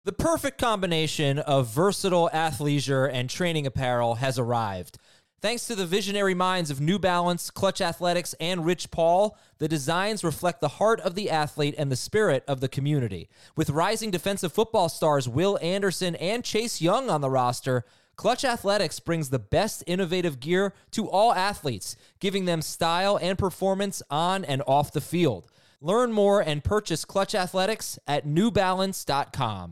The perfect combination of versatile athleisure and training apparel has arrived. Thanks to the visionary minds of New Balance, Clutch Athletics, and Rich Paul, the designs reflect the heart of the athlete and the spirit of the community. With rising defensive football stars Will Anderson and Chase Young on the roster, Clutch Athletics brings the best innovative gear to all athletes, giving them style and performance on and off the field. Learn more and purchase Clutch Athletics at newbalance.com.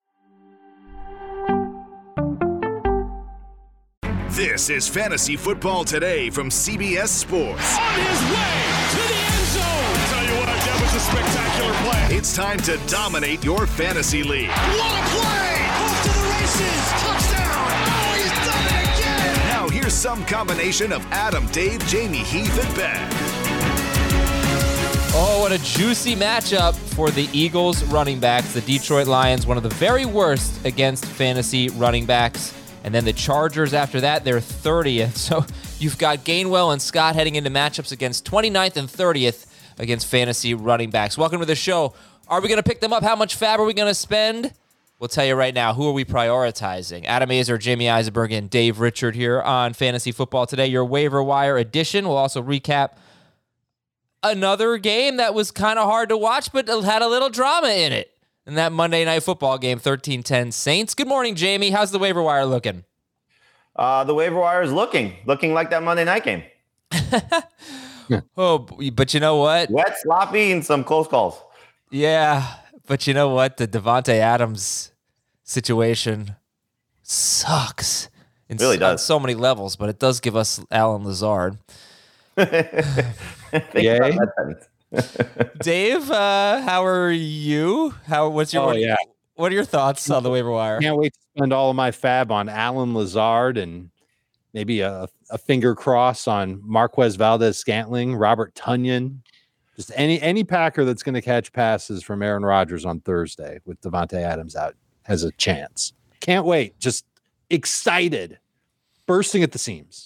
This is Fantasy Football Today from CBS Sports. On his way to the end zone. I'll tell you what, that was a spectacular play. It's time to dominate your fantasy league. What a play! Off to the races. Touchdown. Oh, he's done it again. Now here's some combination of Adam, Dave, Jamie, Heath, and Ben. Oh, what a juicy matchup for the Eagles running backs. The Detroit Lions, one of the very worst against fantasy running backs. And then the Chargers after that, they're 30th. So you've got Gainwell and Scott heading into matchups against 29th and 30th against fantasy running backs. Welcome to the show. Are we going to pick them up? How much fab are we going to spend? We'll tell you right now. Who are we prioritizing? Adam Azer, Jamie Eisenberg, and Dave Richard here on Fantasy Football Today, your waiver wire edition. We'll also recap another game that was kind of hard to watch, but had a little drama in it. In that Monday Night Football game, 13-10 Saints. Good morning, Jamie. How's the waiver wire looking? The waiver wire is looking like that Monday night game. Oh, but you know what? Wet, sloppy, and some close calls. Yeah, but you know what? The Davante Adams situation sucks. Really does. On so many levels, but it does give us Alan Lazard. Yay. Dave, how are you? What are your thoughts on the waiver wire? Can't wait to spend all of my fab on Alan Lazard and maybe a finger cross on Marquez Valdez-Scantling, Robert Tonyan, just any Packer that's going to catch passes from Aaron Rodgers on Thursday with Davante Adams out has a chance. Can't wait. Just excited, bursting at the seams.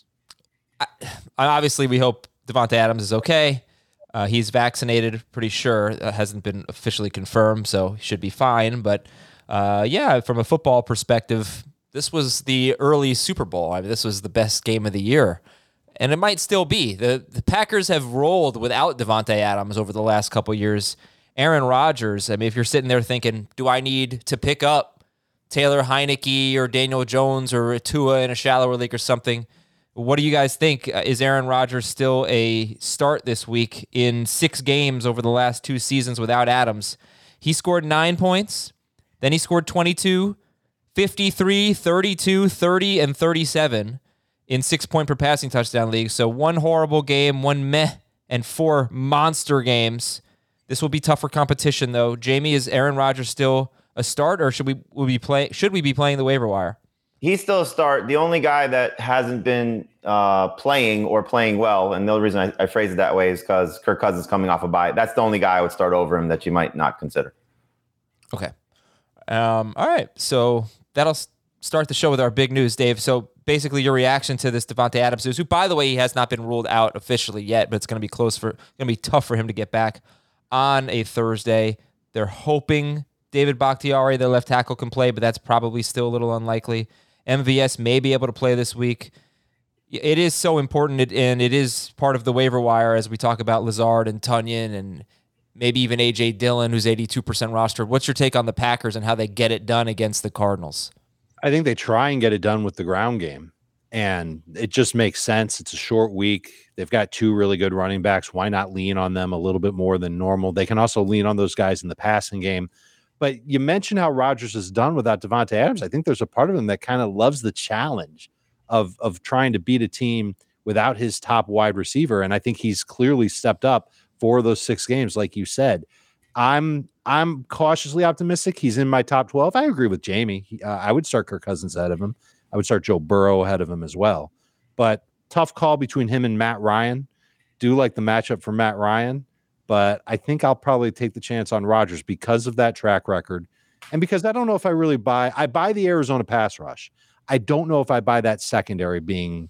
Obviously, we hope Davante Adams is okay. He's vaccinated, pretty sure. Hasn't been officially confirmed, so he should be fine. But from a football perspective, this was the early Super Bowl. I mean, this was the best game of the year, and it might still be. The Packers have rolled without Davante Adams over the last couple of years. Aaron Rodgers, I mean, if you're sitting there thinking, do I need to pick up Taylor Heineke or Daniel Jones or Tua in a shallower league or something? What do you guys think? Is Aaron Rodgers still a start this week in 6 games over the last 2 seasons without Adams? He scored 9 points. Then he scored 22, 53, 32, 30, and 37 in 6-point per passing touchdown leagues. So 1 horrible game, 1 meh, and 4 monster games. This will be tougher competition, though. Jamie, is Aaron Rodgers still a start, or should we be playing the waiver wire? He's still a start. The only guy that hasn't been playing or playing well, and the only reason I phrase it that way is because Kirk Cousins coming off a bye. That's the only guy I would start over him that you might not consider. Okay. All right. So that'll start the show with our big news, Dave. So basically your reaction to this Davante Adams news, who, by the way, he has not been ruled out officially yet, but it's going to be tough for him to get back on a Thursday. They're hoping David Bakhtiari, their left tackle, can play, but that's probably still a little unlikely. MVS may be able to play this week. It is so important, and it is part of the waiver wire as we talk about Lazard and Tonyan and maybe even A.J. Dillon, who's 82% rostered. What's your take on the Packers and how they get it done against the Cardinals? I think they try and get it done with the ground game, and it just makes sense. It's a short week. They've got 2 really good running backs. Why not lean on them a little bit more than normal? They can also lean on those guys in the passing game. But you mentioned how Rodgers is done without Davante Adams. I think there's a part of him that kind of loves the challenge of trying to beat a team without his top wide receiver. And I think he's clearly stepped up for those 6 games, like you said. I'm cautiously optimistic. He's in my top 12. I agree with Jamie. I would start Kirk Cousins ahead of him. I would start Joe Burrow ahead of him as well. But tough call between him and Matt Ryan. Do like the matchup for Matt Ryan. But I think I'll probably take the chance on Rodgers because of that track record. And because I don't know if I really I buy the Arizona pass rush. I don't know if I buy that secondary being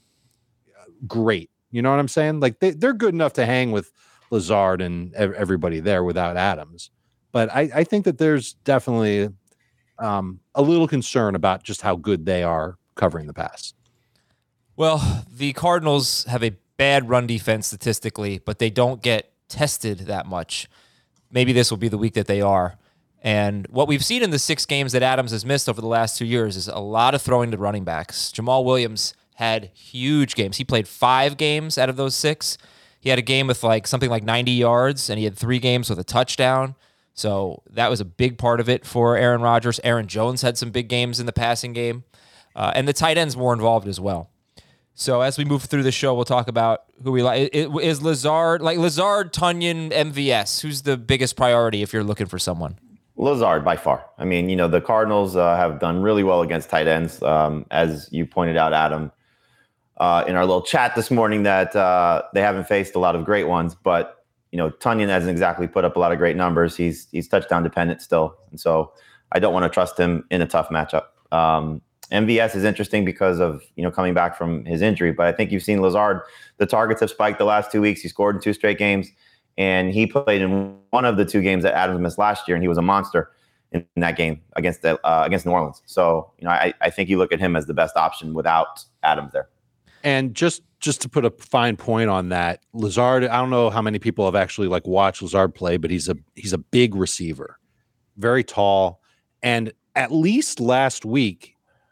great. You know what I'm saying? Like they're good enough to hang with Lazard and everybody there without Adams. But I think that there's definitely a little concern about just how good they are covering the pass. Well, the Cardinals have a bad run defense statistically, but they don't get tested that much. Maybe this will be the week that they are. And what we've seen in the 6 games that Adams has missed over the last 2 years is a lot of throwing to running backs. Jamal Williams had huge games. He played 5 games out of those 6. He had a game with something like 90 yards, and he had 3 games with a touchdown. So that was a big part of it for Aaron Rodgers. Aaron Jones had some big games in the passing game. And the tight ends more involved as well. So as we move through the show, we'll talk about who we like. Is Lazard, Tonyan, MVS? Who's the biggest priority if you're looking for someone? Lazard by far. I mean, the Cardinals have done really well against tight ends. As you pointed out, Adam, in our little chat this morning, that they haven't faced a lot of great ones. But, Tonyan hasn't exactly put up a lot of great numbers. He's touchdown dependent still. And so I don't want to trust him in a tough matchup. MVS is interesting because of, coming back from his injury. But I think you've seen Lazard. The targets have spiked the last 2 weeks. He scored in 2 straight games. And he played in one of the 2 games that Adams missed last year, and he was a monster in that game against New Orleans. So, I think you look at him as the best option without Adams there. And just to put a fine point on that, Lazard, I don't know how many people have actually watched Lazard play, but he's a big receiver, very tall. And at least last week,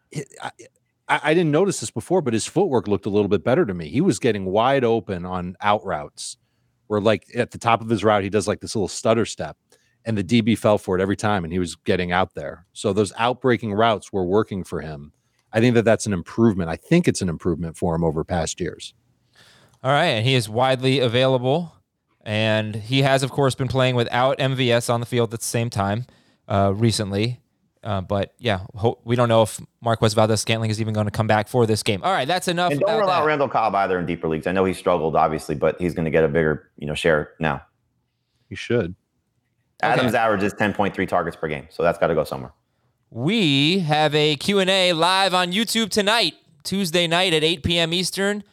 I didn't notice this before, but his footwork looked a little bit better to me. He was getting wide open on out routes where at the top of his route, he does this little stutter step, and the DB fell for it every time, and he was getting out there. So those outbreaking routes were working for him. I think that's an improvement. I think it's an improvement for him over past years. All right, and he is widely available, and he has, of course, been playing without MVS on the field at the same time recently. But yeah, we don't know if Marquez Valdes-Scantling is even going to come back for this game. All right, that's enough. And don't rule out Randall Cobb either in deeper leagues. I know he struggled, obviously, but he's going to get a bigger, share now. He should. Adams averages 10.3 targets per game, so that's got to go somewhere. We have a Q&A live on YouTube tonight, Tuesday night at 8 p.m. Eastern,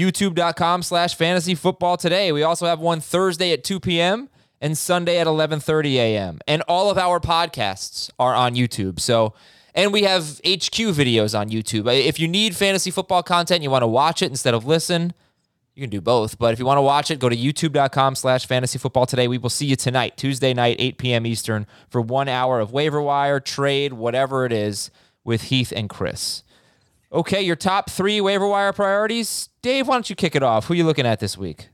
youtube.com/fantasyfootballtoday. We also have one Thursday at 2 p.m. and Sunday at 11:30 a.m. And all of our podcasts are on YouTube. And we have HQ videos on YouTube. If you need fantasy football content, you want to watch it instead of listen, you can do both. But if you want to watch it, go to youtube.com/fantasyfootballtoday. We will see you tonight, Tuesday night, 8 p.m. Eastern, for 1 hour of waiver wire, trade, whatever it is, with Heath and Chris. Okay, your top 3 waiver wire priorities. Dave, why don't you kick it off? Who are you looking at this week?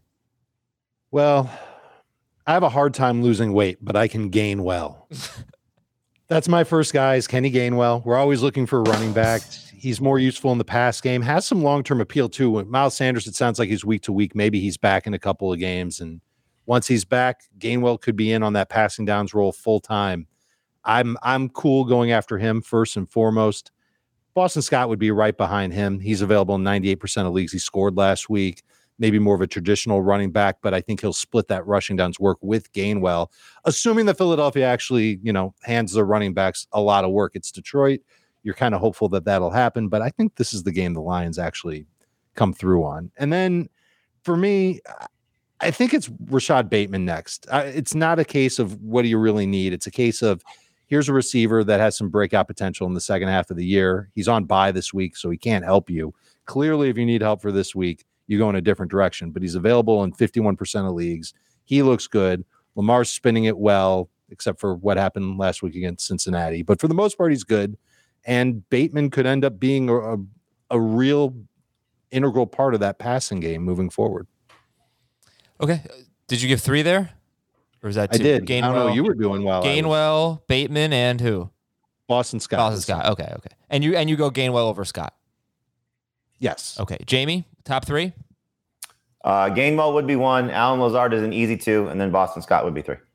Well, I have a hard time losing weight, but I can gain well. That's my first guy is Kenny Gainwell. We're always looking for a running back. He's more useful in the pass game, has some long-term appeal too. With Miles Sanders, it sounds like he's week to week. Maybe he's back in a couple of games. And once he's back, Gainwell could be in on that passing downs role full time. I'm cool going after him first and foremost. Boston Scott would be right behind him. He's available in 98% of leagues. He scored last week. Maybe more of a traditional running back, but I think he'll split that rushing downs work with Gainwell, assuming that Philadelphia actually, hands the running backs a lot of work. It's Detroit. You're kind of hopeful that that'll happen, but I think this is the game the Lions actually come through on. And then for me, I think it's Rashad Bateman next. It's not a case of what do you really need. It's a case of here's a receiver that has some breakout potential in the second half of the year. He's on bye this week, so he can't help you. Clearly, if you need help for this week, you go in a different direction, but he's available in 51% of leagues. He looks good. Lamar's spinning it well, except for what happened last week against Cincinnati. But for the most part, he's good. And Bateman could end up being a real integral part of that passing game moving forward. Okay. Did you give 3 there? Or is that 2? I did. Gainwell, I don't know. You were doing well. Gainwell, Bateman, and who? Boston Scott. Boston Scott. Okay. And you go Gainwell over Scott. Yes. Okay. Jamie, top 3? Gainwell would be 1. Allen Lazard is an easy 2, and then Boston Scott would be 3.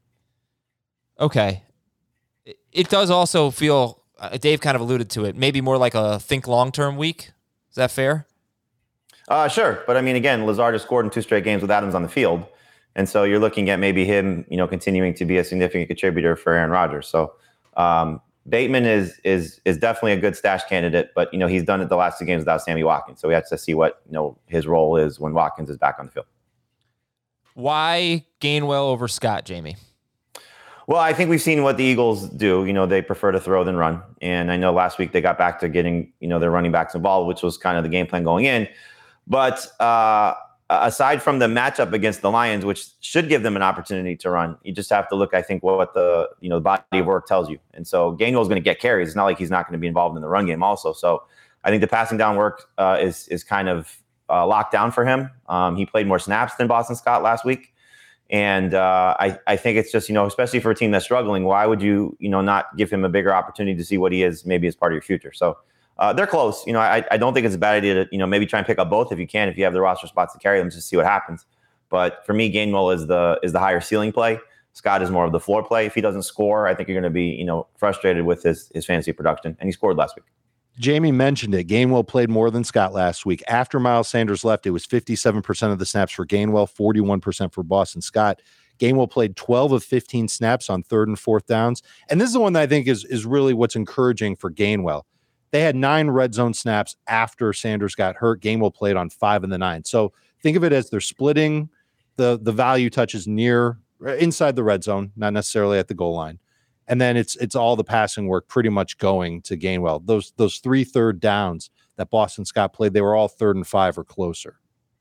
Okay. It does also feel, Dave kind of alluded to it, maybe more like a think long-term week. Is that fair? Sure. But I mean, again, Lazard has scored in 2 straight games with Adams on the field. And so you're looking at maybe him, continuing to be a significant contributor for Aaron Rodgers. So Bateman is definitely a good stash candidate, but he's done it the last 2 games without Sammy Watkins. So we have to see what his role is when Watkins is back on the field. Why Gainwell over Scott, Jamie? Well, I think we've seen what the Eagles do. They prefer to throw than run. And I know last week they got back to getting, their running backs involved, which was kind of the game plan going in. But aside from the matchup against the Lions, which should give them an opportunity to run, you just have to look, I think, what the body of work tells you. And so Gainwell is going to get carries. It's not like he's not going to be involved in the run game also. So I think the passing down work is kind of locked down for him. He played more snaps than Boston Scott last week. And I think it's just, especially for a team that's struggling, why would you, not give him a bigger opportunity to see what he is maybe as part of your future? So they're close. I don't think it's a bad idea to, maybe try and pick up both if you can, if you have the roster spots to carry them, just see what happens. But for me, Gainwell is the higher ceiling play. Scott is more of the floor play. If he doesn't score, I think you're going to be, frustrated with his fantasy production. And he scored last week. Jamie mentioned it. Gainwell played more than Scott last week. After Miles Sanders left, it was 57% of the snaps for Gainwell, 41% for Boston Scott. Gainwell played 12 of 15 snaps on 3rd and 4th downs. And this is the one that I think is really what's encouraging for Gainwell. They had 9 red zone snaps after Sanders got hurt. Gainwell played on 5 of the 9. So think of it as they're splitting the value touches inside the red zone, not necessarily at the goal line. And then it's all the passing work pretty much going to Gainwell. Those 3 third downs that Boston Scott played, they were all 3rd and 5 or closer.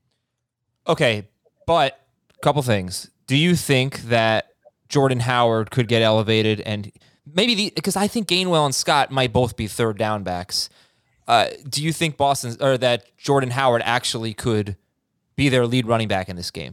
Okay, but a couple things. Do you think that Jordan Howard could get elevated, and maybe because I think Gainwell and Scott might both be 3rd down backs. Do you think that Jordan Howard actually could be their lead running back in this game?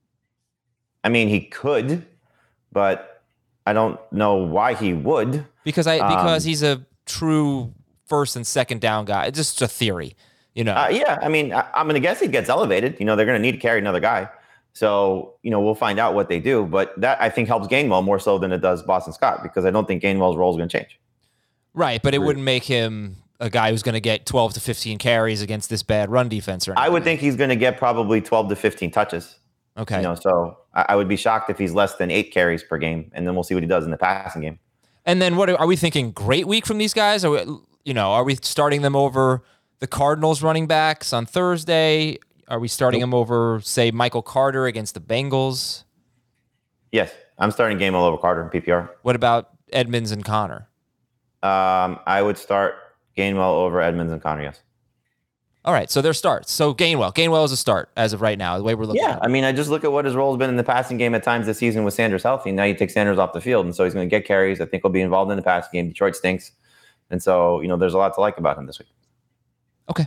I mean, he could, but I don't know why he would. Because he's a true 1st and 2nd down guy. It's just a theory, Yeah, I mean, I'm going to guess he gets elevated. They're going to need to carry another guy. So, we'll find out what they do. But that, I think, helps Gainwell more so than it does Boston Scott, because I don't think Gainwell's role is going to change. Right, but it wouldn't make him a guy who's going to get 12 to 15 carries against this bad run defense. Or anything. I would think he's going to get probably 12 to 15 touches. Okay. So I would be shocked if he's less than 8 carries per game, and then we'll see what he does in the passing game. And then what are we thinking? Great week from these guys? Are we starting them over the Cardinals running backs on Thursday? Are we starting them over, say, Michael Carter against the Bengals? Yes, I'm starting Gainwell over Carter in PPR. What about Edmonds and Connor? I would start Gainwell over Edmonds and Connor, yes. All right, so their starts. So Gainwell is a start as of right now, the way we're looking at it. I mean, I just look at what his role has been in the passing game at times this season with Sanders healthy. Now you take Sanders off the field, and so he's going to get carries. I think he'll be involved in the passing game. Detroit stinks. And so, there's a lot to like about him this week. Okay.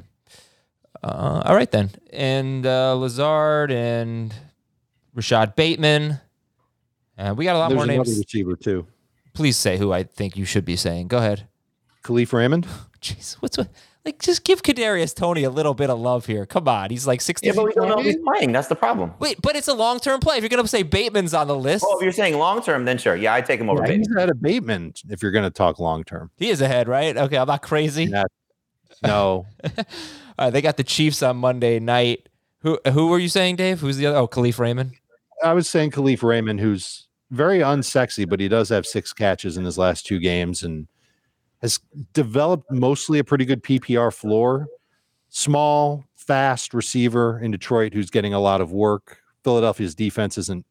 All right, then. And Lazard and Rashad Bateman. We got a lot more names. There's another receiver, too. Please say who I think you should be saying. Go ahead. Khalif Raymond? Jeez, just give Kadarius Toney a little bit of love here. Come on, he's like 60. Yeah, but we don't know if he's playing. That's the problem. Wait, but it's a long-term play. If you're going to say Bateman's on the list. Well, if you're saying long-term, then sure. Yeah, I'd take him over Bateman. He's ahead of Bateman if you're going to talk long-term. He is ahead, right? Okay, I'm not crazy. Yeah. No. They got the Chiefs on Monday night. Who were you saying, Dave? Who's the other? Oh, Khalif Raymond. I was saying Khalif Raymond, who's very unsexy, but he does have 6 catches in his last 2 games and has developed mostly a pretty good PPR floor. Small, fast receiver in Detroit who's getting a lot of work. Philadelphia's defense isn't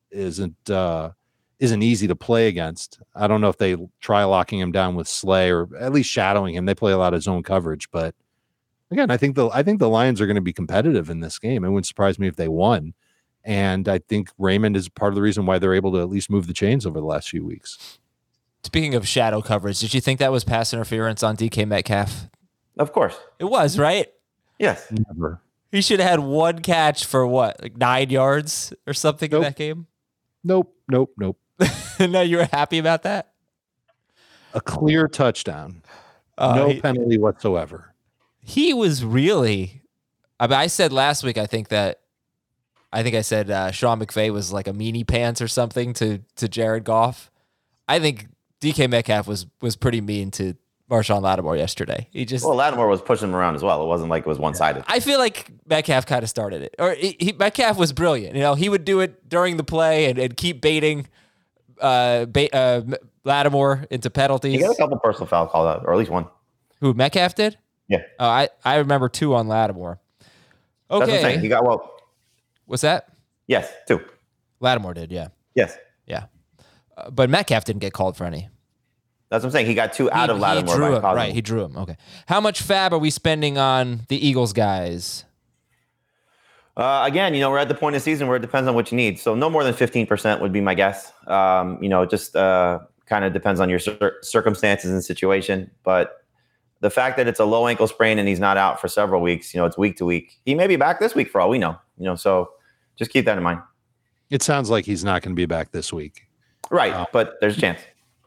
easy to play against. I don't know if they try locking him down with Slay or at least shadowing him. They play a lot of zone coverage, but again, I think the Lions are going to be competitive in this game. It wouldn't surprise me if they won. And I think Raymond is part of the reason why they're able to at least move the chains over the last few weeks. Speaking of shadow coverage, did you think that was pass interference on DK Metcalf? Of course. It was, right? Yes. Never. He should have had 1 catch for what, like 9 yards or something in that game? Nope. No, you were happy about that? A clear touchdown. No penalty whatsoever. He was really... I said last week, I think I said Sean McVay was like a meanie pants or something to Jared Goff. I think DK Metcalf was pretty mean to Marshawn Lattimore yesterday. Lattimore was pushing him around as well. It wasn't like it was one-sided. I feel like Metcalf kind of started it. Or Metcalf was brilliant. He would do it during the play and keep baiting Lattimore into penalties. He got a couple personal fouls called out, or at least 1. Who, Metcalf did? Yeah. I remember 2 on Lattimore. Okay. That's what I'm saying. He got What's that? Yes, 2. Lattimore did, yeah. Yes. Yeah. But Metcalf didn't get called for any. That's what I'm saying. He got 2 out of Lattimore. He drew him, right, he drew him. Okay. How much fab are we spending on the Eagles guys? Again, we're at the point of the season where it depends on what you need. So no more than 15% would be my guess. Just kind of depends on your circumstances and situation. But the fact that it's a low ankle sprain and he's not out for several weeks, it's week to week. He may be back this week for all we know. So just keep that in mind. It sounds like he's not going to be back this week. Right, but there's a chance.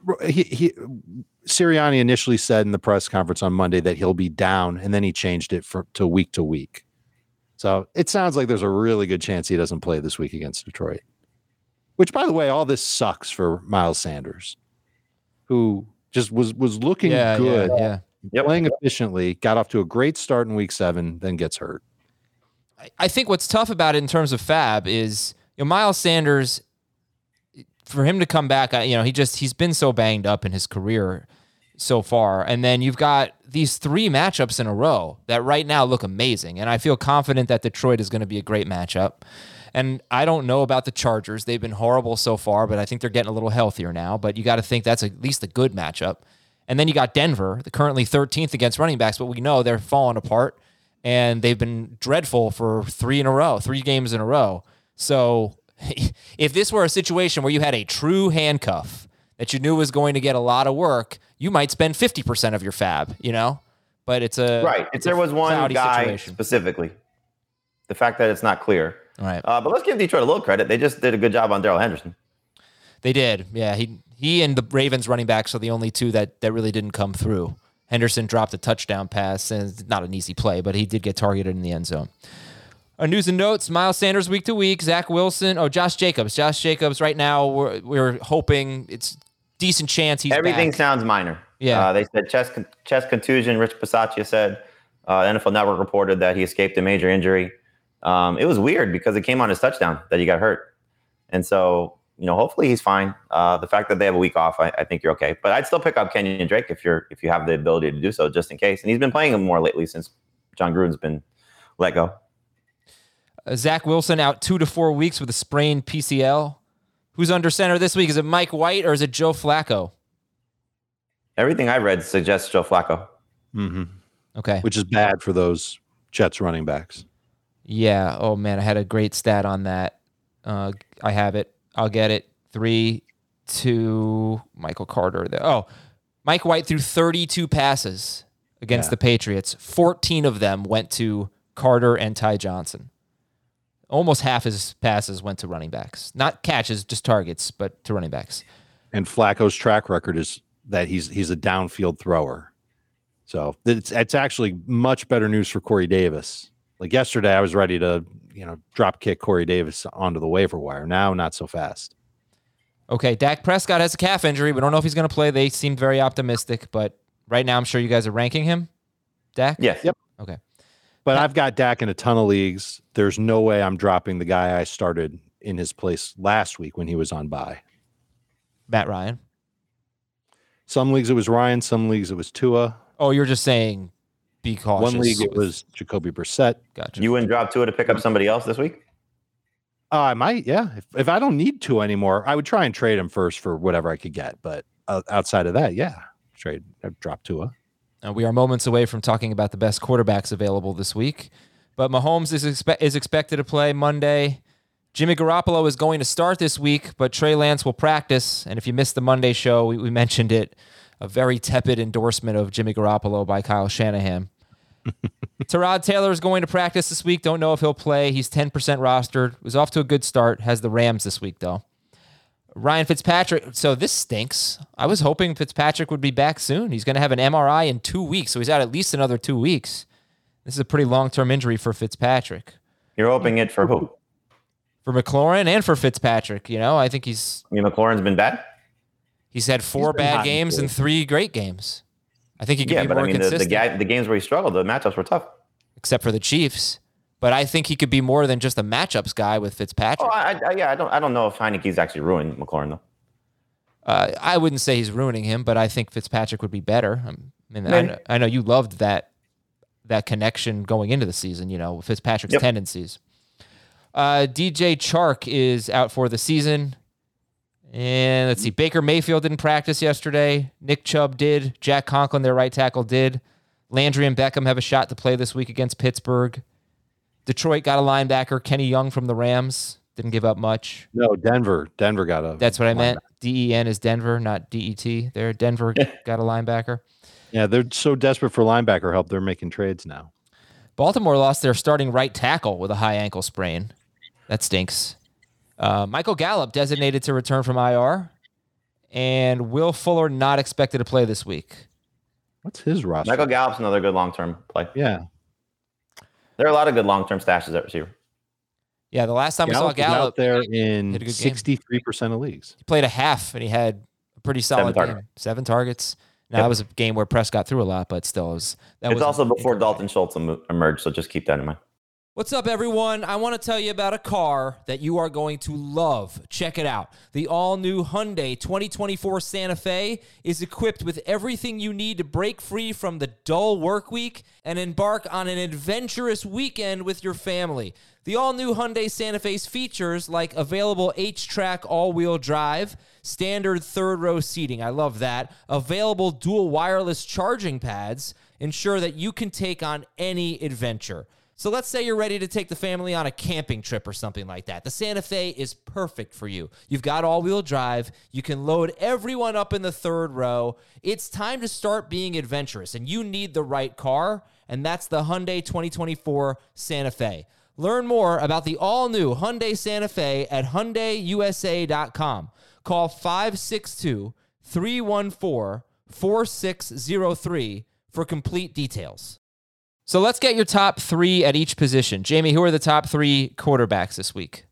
Sirianni initially said in the press conference on Monday that he'll be down, and then he changed it to week. So it sounds like there's a really good chance he doesn't play this week against Detroit. Which, by the way, all this sucks for Miles Sanders, who just was looking good, playing efficiently, got off to a great start in week 7, then gets hurt. I think what's tough about it in terms of fab is Miles Sanders. For him to come back, he's been so banged up in his career so far. And then you've got these 3 matchups in a row that right now look amazing. And I feel confident that Detroit is going to be a great matchup. And I don't know about the Chargers. They've been horrible so far, but I think they're getting a little healthier now. But you got to think that's at least a good matchup. And then you got Denver, currently 13th against running backs, but we know they're falling apart. And they've been dreadful for 3 games in a row. So if this were a situation where you had a true handcuff that you knew was going to get a lot of work, you might spend 50% of your fab, But it's right. If there was one guy situation. Specifically, the fact that it's not clear. Right. But let's give Detroit a little credit. They just did a good job on Darrell Henderson. They did. Yeah. He and the Ravens running backs are the only 2 that really didn't come through. Henderson dropped a touchdown pass, and it's not an easy play, but he did get targeted in the end zone. News and notes, Miles Sanders week to week, Zach Wilson, Josh Jacobs. Josh Jacobs right now, we're hoping it's decent chance he's Everything back. sounds minor. Yeah. They said chest contusion. Rich Bisaccia said, NFL Network reported that he escaped a major injury. It was weird because it came on his touchdown that he got hurt. And so, hopefully he's fine. The fact that they have a week off, I think you're okay. But I'd still pick up Kenyon Drake if you have the ability to do so, just in case. And he's been playing him more lately since John Gruden's been let go. Zach Wilson out 2 to 4 weeks with a sprained PCL. Who's under center this week? Is it Mike White or is it Joe Flacco? Everything I read suggests Joe Flacco. Mm-hmm. Okay. Which is bad for those Jets running backs. Yeah. Oh, man, I had a great stat on that. I have it. I'll get it. 3-2, Michael Carter. Mike White threw 32 passes against the Patriots. 14 of them went to Carter and Ty Johnson. Almost half his passes went to running backs. Not catches, just targets, but to running backs. And Flacco's track record is that he's a downfield thrower. So it's actually much better news for Corey Davis. Like yesterday, I was ready to drop kick Corey Davis onto the waiver wire. Now, not so fast. Okay, Dak Prescott has a calf injury. We don't know if he's going to play. They seemed very optimistic, but right now I'm sure you guys are ranking him. Dak? Yes. Yep. Okay. But I've got Dak in a ton of leagues. There's no way I'm dropping the guy I started in his place last week when he was on bye. Matt Ryan. Some leagues it was Ryan. Some leagues it was Tua. Oh, you're just saying be cautious. One league it was Jacoby Brissett. Gotcha. You wouldn't drop Tua to pick up somebody else this week? I might, yeah. If I don't need Tua anymore, I would try and trade him first for whatever I could get. But outside of that, yeah, I'd drop Tua. We are moments away from talking about the best quarterbacks available this week. But Mahomes is expected to play Monday. Jimmy Garoppolo is going to start this week, but Trey Lance will practice. And if you missed the Monday show, we mentioned it, a very tepid endorsement of Jimmy Garoppolo by Kyle Shanahan. Tyrod Taylor is going to practice this week. Don't know if he'll play. He's 10% rostered. Was off to a good start. Has the Rams this week, though. Ryan Fitzpatrick. So this stinks. I was hoping Fitzpatrick would be back soon. He's going to have an MRI in 2 weeks, so he's out at least another 2 weeks. This is a pretty long-term injury for Fitzpatrick. You're hoping it for who? For McLaurin and for Fitzpatrick. I think McLaurin's been bad? He's had 4 bad games and 3 great games. I think he could be more consistent. The games where he struggled, the matchups were tough. Except for the Chiefs. But I think he could be more than just a matchups guy with Fitzpatrick. I don't know if Heineke's actually ruined McLaurin, though. I wouldn't say he's ruining him, but I think Fitzpatrick would be better. I know you loved that connection going into the season, with Fitzpatrick's tendencies. DJ Chark is out for the season. And let's see. Baker Mayfield didn't practice yesterday. Nick Chubb did. Jack Conklin, their right tackle, did. Landry and Beckham have a shot to play this week against Pittsburgh. Detroit got a linebacker, Kenny Young from the Rams. Didn't give up much. No, Denver got a. That's what I meant. DEN is Denver, not DET. There, Denver got a linebacker. Yeah, they're so desperate for linebacker help, they're making trades now. Baltimore lost their starting right tackle with a high ankle sprain. That stinks. Michael Gallup designated to return from IR, and Will Fuller not expected to play this week. What's his roster? Michael Gallup's another good long-term play. Yeah. There are a lot of good long-term stashes at receiver. Yeah, the last time we saw Gallup was Gallup, out there in hit a good game. 63% of leagues. He played a half, and he had a pretty solid game. 7 targets. Now, that was a game where Prescott threw a lot, but still, it's also before Dalton Schultz emerged, so just keep that in mind. What's up, everyone? I want to tell you about a car that you are going to love. Check it out. The all-new Hyundai 2024 Santa Fe is equipped with everything you need to break free from the dull work week and embark on an adventurous weekend with your family. The all-new Hyundai Santa Fe's features like available H-Track all-wheel drive, standard third-row seating, I love that, available dual wireless charging pads, ensure that you can take on any adventure. So let's say you're ready to take the family on a camping trip or something like that. The Santa Fe is perfect for you. You've got all-wheel drive. You can load everyone up in the third row. It's time to start being adventurous, and you need the right car, and that's the Hyundai 2024 Santa Fe. Learn more about the all-new Hyundai Santa Fe at HyundaiUSA.com. Call 562-314-4603 for complete details. So let's get your top 3 at each position. Jamie, who are the top 3 quarterbacks this week?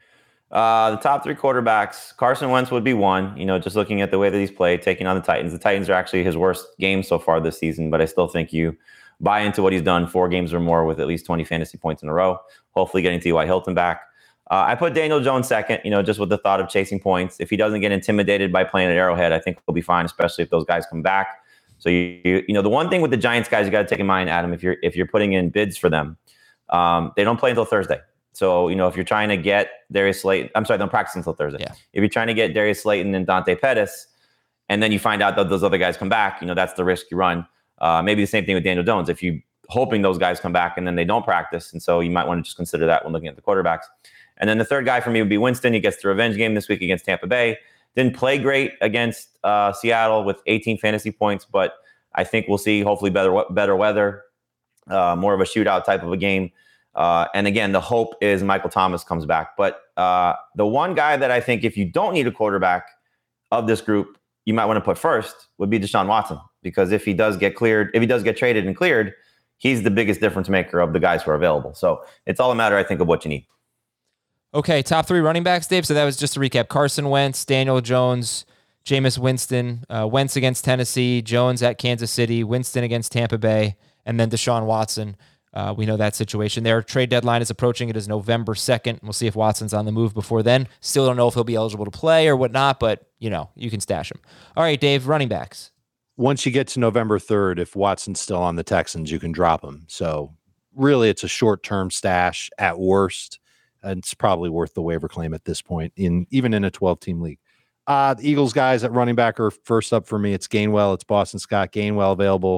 The top 3 quarterbacks, Carson Wentz would be one. Just looking at the way that he's played, taking on the Titans. The Titans are actually his worst game so far this season, but I still think you buy into what he's done, 4 games or more with at least 20 fantasy points in a row, hopefully getting T.Y. Hilton back. I put Daniel Jones second, just with the thought of chasing points. If he doesn't get intimidated by playing at Arrowhead, I think he'll be fine, especially if those guys come back. So the one thing with the Giants guys you got to take in mind, Adam, if you're putting in bids for them, they don't play until Thursday. So if you're trying to get Darius Slayton, I'm sorry, they don't practice until Thursday. Yeah. If you're trying to get Darius Slayton and Dante Pettis, and then you find out that those other guys come back, that's the risk you run. Maybe the same thing with Daniel Jones. If you hoping those guys come back and then they don't practice, and so you might want to just consider that when looking at the quarterbacks. And then the third guy for me would be Winston. He gets the revenge game this week against Tampa Bay. Didn't play great against Seattle with 18 fantasy points, but I think we'll see hopefully better weather, more of a shootout type of a game. And again, the hope is Michael Thomas comes back. But the one guy that I think if you don't need a quarterback of this group, you might want to put first would be Deshaun Watson. Because if he does get traded and cleared, he's the biggest difference maker of the guys who are available. So it's all a matter, I think, of what you need. Okay, top 3 running backs, Dave. So that was just to recap. Carson Wentz, Daniel Jones, Jameis Winston, Wentz against Tennessee, Jones at Kansas City, Winston against Tampa Bay, and then Deshaun Watson. We know that situation. Their trade deadline is approaching. It is November 2nd. We'll see if Watson's on the move before then. Still don't know if he'll be eligible to play or whatnot, but, you can stash him. All right, Dave, running backs. Once you get to November 3rd, if Watson's still on the Texans, you can drop him. So really, it's a short-term stash at worst. And it's probably worth the waiver claim at this point, even in a 12-team league. The Eagles guys at running back are first up for me. It's Gainwell. It's Boston Scott. Gainwell available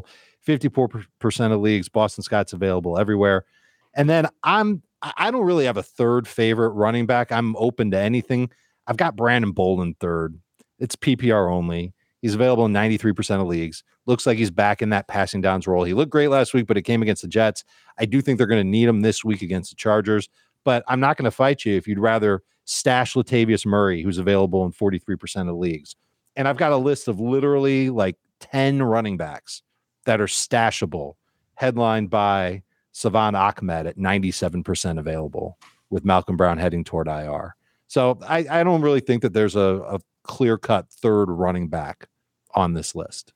54% of leagues. Boston Scott's available everywhere. And then I don't really have a third favorite running back. I'm open to anything. I've got Brandon Bolden third. It's PPR only. He's available in 93% of leagues. Looks like he's back in that passing downs role. He looked great last week, but it came against the Jets. I do think they're going to need him this week against the Chargers. But I'm not going to fight you if you'd rather stash Latavius Murray, who's available in 43% of leagues. And I've got a list of literally like 10 running backs that are stashable, headlined by Savon Ahmed at 97% available, with Malcolm Brown heading toward IR. So I don't really think that there's a clear-cut third running back on this list.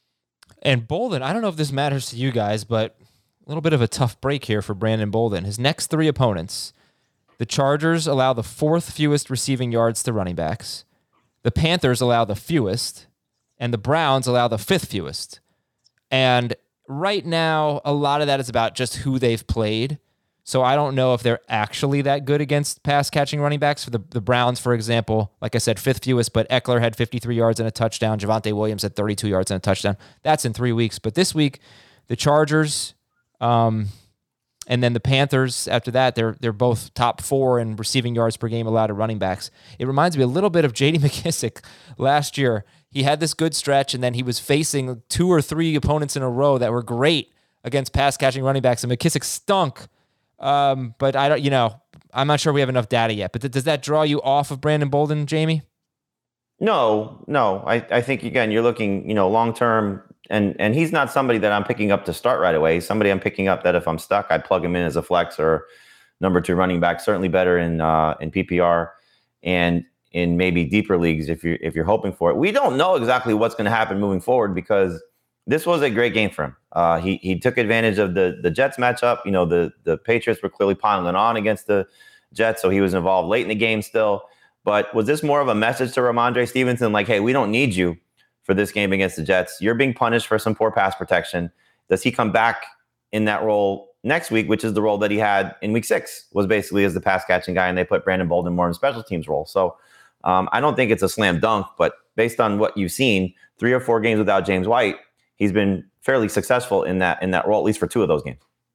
And Bolden, I don't know if this matters to you guys, but a little bit of a tough break here for Brandon Bolden. His next 3 opponents: the Chargers allow the 4th fewest receiving yards to running backs, the Panthers allow the fewest, and the Browns allow the 5th fewest. And right now, a lot of that is about just who they've played. So I don't know if they're actually that good against pass-catching running backs. For the Browns, for example, like I said, 5th fewest, but Eckler had 53 yards and a touchdown. Javonte Williams had 32 yards and a touchdown. That's in 3 weeks. But this week, the Chargers and then the Panthers, after that, they're both top 4 in receiving yards per game allowed to running backs. It reminds me a little bit of J.D. McKissic last year. He had this good stretch, and then he was facing 2 or 3 opponents in a row that were great against pass-catching running backs, and McKissic stunk. But I don't, I'm not sure we have enough data yet. But does that draw you off of Brandon Bolden, Jamie? No. I think, again, you're looking, long-term, and he's not somebody that I'm picking up to start right away. He's somebody I'm picking up that if I'm stuck, I'd plug him in as a flex or number 2 running back, certainly better in PPR and in maybe deeper leagues if you're hoping for it. We don't know exactly what's going to happen moving forward because this was a great game for him. He took advantage of the Jets matchup. The Patriots were clearly piling on against the Jets, so he was involved late in the game still. But was this more of a message to Ramondre Stevenson, like, hey, we don't need you for this game against the Jets. You're being punished for some poor pass protection. Does he come back in that role next week, which is the role that he had in week 6, was basically as the pass catching guy, and they put Brandon Bolden more in special teams role. So I don't think it's a slam dunk, but based on what you've seen, 3 or 4 games without James White, he's been fairly successful in that role, at least for 2 of those games.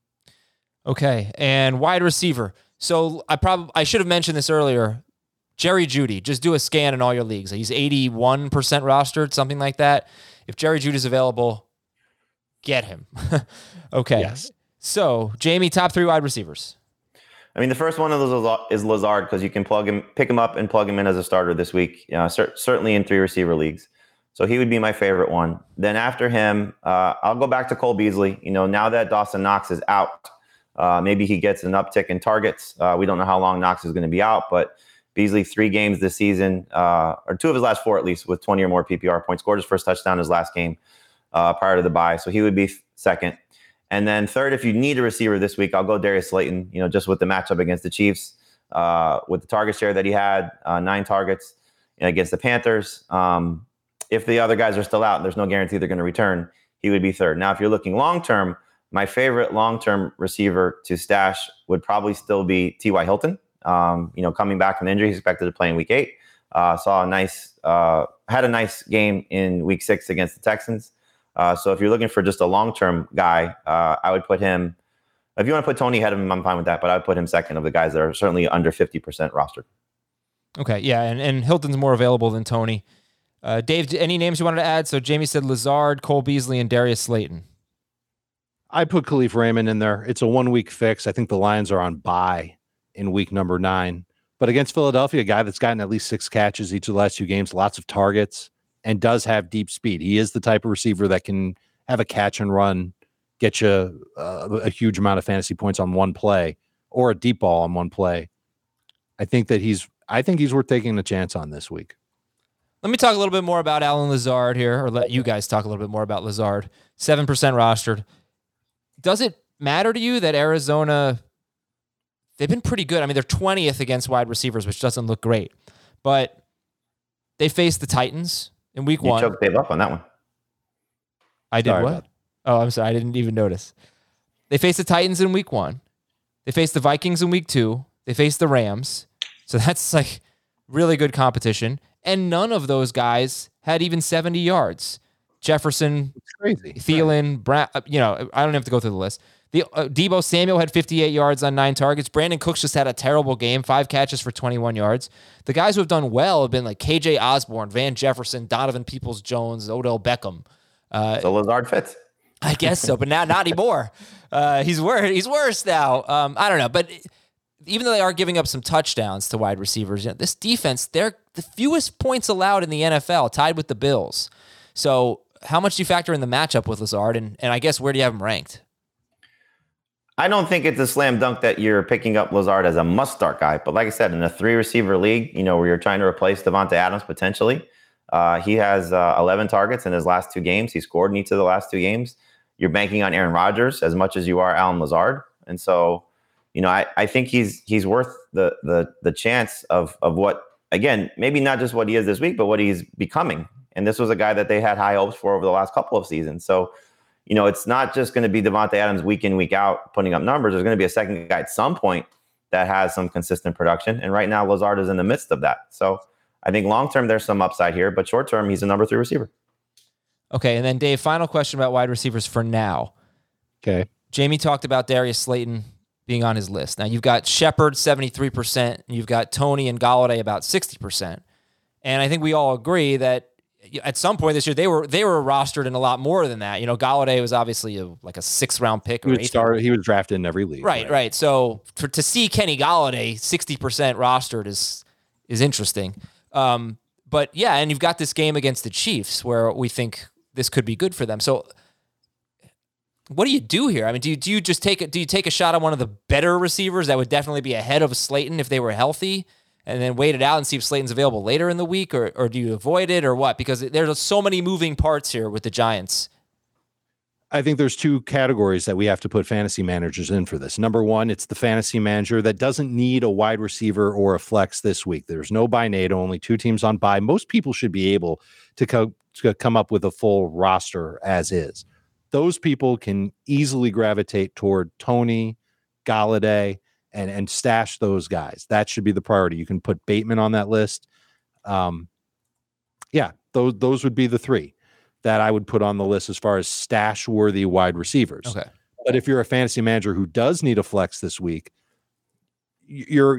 Okay, and wide receiver. So I should have mentioned this earlier. Jerry Jeudy, just do a scan in all your leagues. He's 81% rostered, something like that. If Jerry Jeudy's available, get him. Okay. Yes. So, Jamie, top 3 wide receivers. I mean, the first one of those is Lazard because you can pick him up and plug him in as a starter this week, certainly in 3 receiver leagues. So he would be my favorite one. Then after him, I'll go back to Cole Beasley. Now that Dawson Knox is out, maybe he gets an uptick in targets. We don't know how long Knox is going to be out, but Beasley, 3 games this season, or 2 of his last 4 at least, with 20 or more PPR points. Scored his first touchdown his last game prior to the bye. So he would be second. And then third, if you need a receiver this week, I'll go Darius Slayton, just with the matchup against the Chiefs, with the target share that he had, 9 targets against the Panthers. If the other guys are still out and there's no guarantee they're going to return, he would be third. Now, if you're looking long-term, my favorite long-term receiver to stash would probably still be T.Y. Hilton. Coming back from injury, he's expected to play in week 8. Had a nice game in week 6 against the Texans. So if you're looking for just a long-term guy, I would put him. If you want to put Tony ahead of him, I'm fine with that, but I would put him second of the guys that are certainly under 50% rostered. Okay, yeah, and Hilton's more available than Tony. Dave, any names you wanted to add? So Jamie said Lazard, Cole Beasley, and Darius Slayton. I put Khalif Raymond in there. It's a 1-week fix. I think the Lions are on bye in week number 9. But against Philadelphia, a guy that's gotten at least 6 catches each of the last 2 games, lots of targets, and does have deep speed. He is the type of receiver that can have a catch and run, get you a huge amount of fantasy points on one play, or a deep ball on one play. I think he's worth taking a chance on this week. Let me talk a little bit more about Allen Lazard here, or let you guys talk a little bit more about Lazard. 7% rostered. Does it matter to you that Arizona, they've been pretty good? I mean, they're 20th against wide receivers, which doesn't look great. But they faced the Titans in week 1. You choked Dave up on that one. I did what? Oh, I'm sorry. I didn't even notice. They faced the Titans in week 1. They faced the Vikings in week 2. They faced the Rams. So that's like really good competition. And none of those guys had even 70 yards. Jefferson, it's crazy. Thielen, Brown, I don't have to go through the list. Deebo Samuel had 58 yards on 9 targets. Brandon Cooks just had a terrible game, 5 catches for 21 yards. The guys who have done well have been like KJ Osborne, Van Jefferson, Donovan Peoples-Jones, Odell Beckham. So Lazard fits. I guess so, but now not anymore. He's worse now. I don't know, but even though they are giving up some touchdowns to wide receivers, this defense, they're the fewest points allowed in the NFL, tied with the Bills. So how much do you factor in the matchup with Lazard? And I guess where do you have him ranked? I don't think it's a slam dunk that you're picking up Lazard as a must-start guy. But like I said, in a 3-receiver league, where you're trying to replace Devonta Adams potentially, he has 11 targets in his last 2 games. He scored in each of the last 2 games. You're banking on Aaron Rodgers as much as you are Allen Lazard. And so, I think he's worth the chance of what, again, maybe not just what he is this week, but what he's becoming. And this was a guy that they had high hopes for over the last couple of seasons. So, it's not just going to be Davante Adams week in, week out putting up numbers. There's going to be a second guy at some point that has some consistent production. And right now, Lazard is in the midst of that. So I think long-term, there's some upside here, but short-term, he's a number 3 receiver. Okay, and then Dave, final question about wide receivers for now. Okay. Jamie talked about Darius Slayton being on his list. Now, you've got Shepard, 73%, and you've got Tony and Golladay about 60%. And I think we all agree that at some point this year, they were rostered in a lot more than that. Golladay was obviously like a 6th-round pick. He was drafted in every league. Right. So to see Kenny Golladay 60% rostered is interesting. But yeah, and you've got this game against the Chiefs where we think this could be good for them. So what do you do here? I mean, do you just take a shot on one of the better receivers that would definitely be ahead of Slayton if they were healthy, and then wait it out and see if Slayton's available later in the week, or do you avoid it, or what? Because there's so many moving parts here with the Giants. I think there's 2 categories that we have to put fantasy managers in for this. Number one, it's the fantasy manager that doesn't need a wide receiver or a flex this week. There's no bye NATO, only 2 teams on bye. Most people should be able to come up with a full roster as is. Those people can easily gravitate toward Tony, Golladay, and stash those guys. That should be the priority. You can put Bateman on that list. Those would be the 3 that I would put on the list as far as stash-worthy wide receivers. Okay. But if you're a fantasy manager who does need a flex this week, your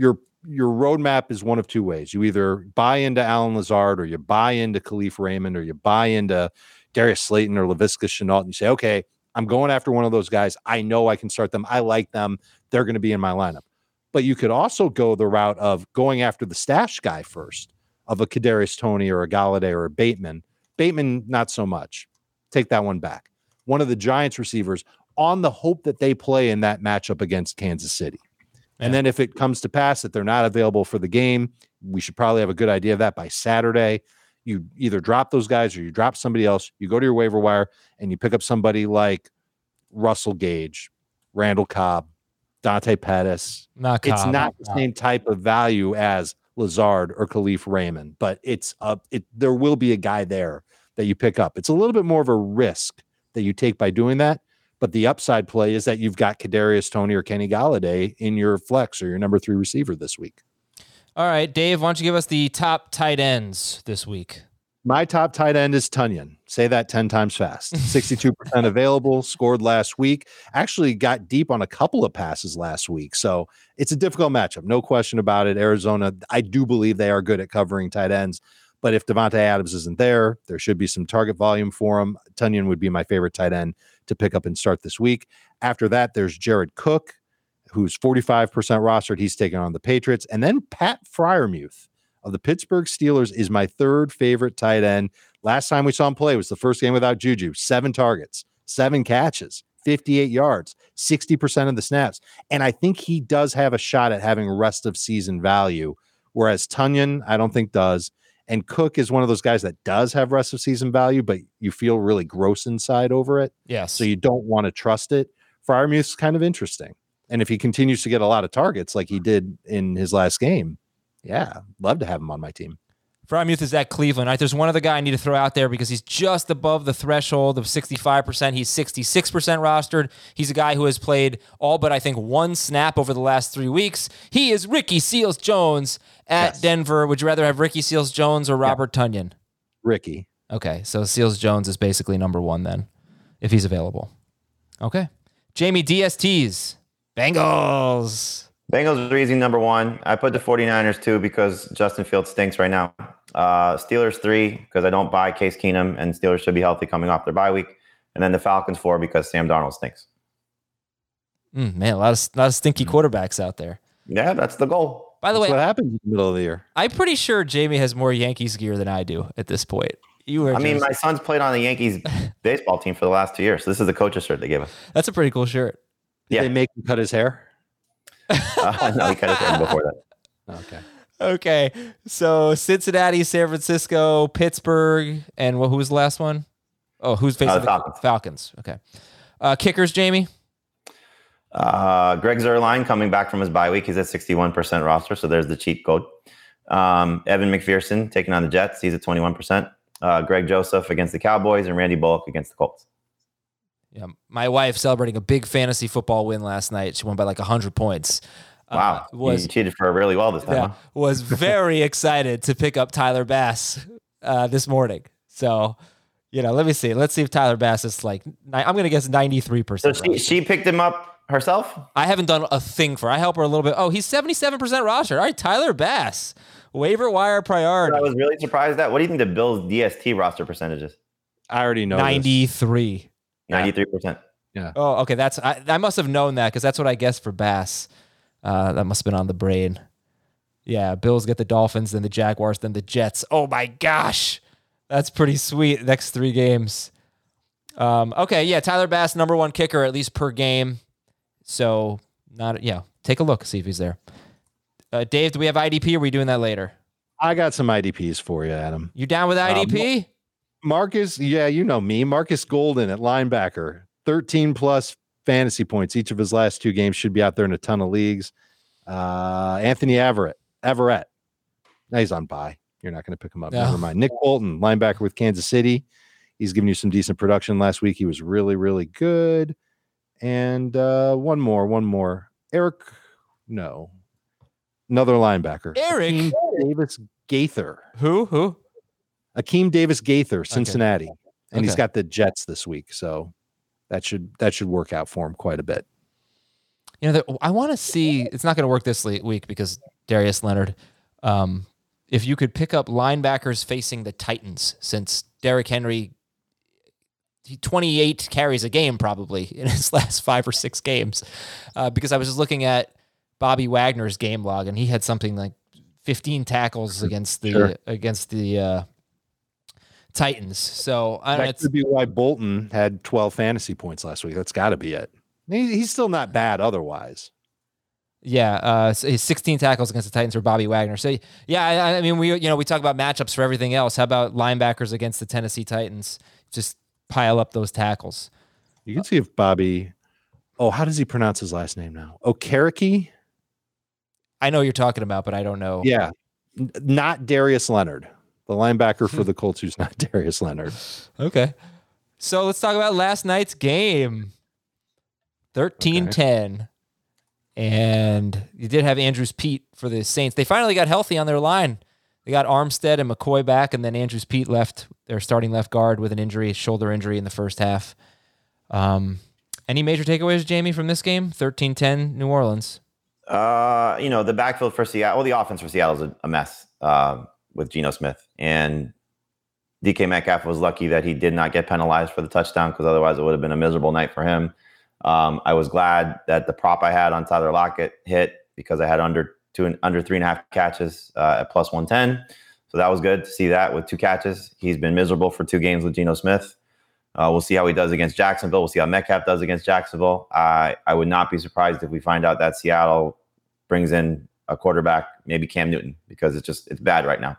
roadmap is one of 2 ways. You either buy into Allen Lazard, or you buy into Khalif Raymond, or you buy into Darius Slayton or Laviska Shenault, and you say, okay, I'm going after one of those guys. I know I can start them. I like them. They're going to be in my lineup. But you could also go the route of going after the stash guy first, of a Kadarius Toney or a Golladay or a Bateman. Bateman, not so much. Take that one back. One of the Giants receivers, on the hope that they play in that matchup against Kansas City. And then if it comes to pass that they're not available for the game, we should probably have a good idea of that by Saturday. You either drop those guys or you drop somebody else. You go to your waiver wire and you pick up somebody like Russell Gage, Randall Cobb, Dante Pettis. It's not the same type of value as Lazard or Khalif Raymond, but there will be a guy there that you pick up. It's a little bit more of a risk that you take by doing that, but the upside play is that you've got Kadarius Toney or Kenny Golladay in your flex or your number 3 receiver this week. All right, Dave, why don't you give us the top tight ends this week? My top tight end is Tunyon. Say that 10 times fast. 62% available, scored last week. Actually got deep on a couple of passes last week. So it's a difficult matchup. No question about it. Arizona, I do believe they are good at covering tight ends. But if Davante Adams isn't there, there should be some target volume for him. Tunyon would be my favorite tight end to pick up and start this week. After that, there's Jared Cook, who's 45% rostered. He's taking on the Patriots. And then Pat Freiermuth of the Pittsburgh Steelers is my 3rd favorite tight end. Last time we saw him play was the first game without Juju. 7 targets, 7 catches, 58 yards, 60% of the snaps. And I think he does have a shot at having rest of season value, whereas Tunyon, I don't think does. And Cook is one of those guys that does have rest of season value, but you feel really gross inside over it. Yes. So you don't want to trust it. Freiermuth's kind of interesting. And if he continues to get a lot of targets like he did in his last game, yeah, love to have him on my team. Freiermuth is at Cleveland. Right? There's one other guy I need to throw out there because he's just above the threshold of 65%. He's 66% rostered. He's a guy who has played all but, I think, 1 snap over the last 3 weeks. He is Ricky Seals-Jones at Denver. Would you rather have Ricky Seals-Jones or Robert Tunyon? Ricky. Okay, so Seals-Jones is basically number 1 then, if he's available. Okay. Jamie, DSTs. Bengals are easy number 1. I put the 49ers 2 because Justin Fields stinks right now. Steelers 3 because I don't buy Case Keenum and Steelers should be healthy coming off their bye week. And then the Falcons 4 because Sam Darnold stinks. Man, a lot of stinky quarterbacks out there. Yeah, that's the goal. By the way, what happens in the middle of the year? I'm pretty sure Jamie has more Yankees gear than I do at this point. My son's played on the Yankees baseball team for the last 2 years. So this is the coach's shirt they gave us. That's a pretty cool shirt. Did they make him cut his hair? No, he cut his hair before Okay. that. Okay. So Cincinnati, San Francisco, Pittsburgh, and who was the last one? Oh, who's facing the Falcons? Okay. Kickers, Jamie? Greg Zuerlein coming back from his bye week. He's at 61% roster, so there's the cheat code. Evan McPherson taking on the Jets. He's at 21%. Greg Joseph against the Cowboys and Randy Bullock against the Colts. Yeah, my wife celebrating a big fantasy football win last night. She won by like 100 points. Wow. You cheated for her really well this time. Yeah, Huh? was very excited to pick up Tyler Bass this morning. So, let me see. Let's see if Tyler Bass is like, I'm going to guess 93%. So she picked him up herself? I haven't done a thing for her. I help her a little bit. Oh, he's 77% roster. All right, Tyler Bass, waiver wire priority. I was really surprised at. What do you think the Bills DST roster percentage is? I already know 93. 93%. Yeah. Oh, okay. I must have known that because that's what I guessed for Bass. That must have been on the brain. Yeah, Bills get the Dolphins, then the Jaguars, then the Jets. Oh my gosh, that's pretty sweet. Next 3 games. Okay, yeah, Tyler Bass, number 1 kicker at least per game. So take a look, see if he's there. Dave, do we have IDP? Or are we doing that later? I got some IDPs for you, Adam. You down with IDP? Marcus, yeah, you know me. Marcus Golden at linebacker, 13 plus fantasy points. Each of his last 2 games should be out there in a ton of leagues. Anthony Everett. Now he's on bye. You're not going to pick him up. No. Never mind. Nick Bolton, linebacker with Kansas City. He's given you some decent production last week. He was really, really good. And one more. Another linebacker. Eric Akeem Davis Gaither. Who? Akeem Davis Gaither, Cincinnati. Okay. And he's got the Jets this week. So that should work out for him quite a bit. I want to see, it's not going to work this week because Darius Leonard, if you could pick up linebackers facing the Titans, since Derrick Henry, 28 carries a game probably in his last 5 or 6 games, because I was just looking at Bobby Wagner's game log and he had something like 15 tackles against the Titans. So that could be why Bolton had 12 fantasy points last week. That's got to be it. He's still not bad otherwise. Yeah, so his 16 tackles against the Titans for Bobby Wagner. So yeah, I mean we talk about matchups for everything else. How about linebackers against the Tennessee Titans? Just pile up those tackles. You can see if Bobby. Oh, how does he pronounce his last name now? Okereke? I know you're talking about, but I don't know. Yeah, not Darius Leonard, the linebacker for the Colts, who's not Darius Leonard. Okay, so let's talk about last night's game. 13-10. And you did have Andrews Pete for the Saints. They finally got healthy on their line. They got Armstead and McCoy back, and then Andrews Pete left, their starting left guard, with an injury, shoulder injury in the first half. Any major takeaways, Jamie, from this game? 13-10, New Orleans. The backfield for Seattle, the offense for Seattle is a mess with Geno Smith. And DK Metcalf was lucky that he did not get penalized for the touchdown, because otherwise it would have been a miserable night for him. I was glad that the prop I had on Tyler Lockett hit, because I had under 3.5 catches at plus 110. So that was good to see that with 2 catches. He's been miserable for 2 games with Geno Smith. We'll see how he does against Jacksonville. We'll see how Metcalf does against Jacksonville. I would not be surprised if we find out that Seattle brings in a quarterback, maybe Cam Newton, because it's bad right now.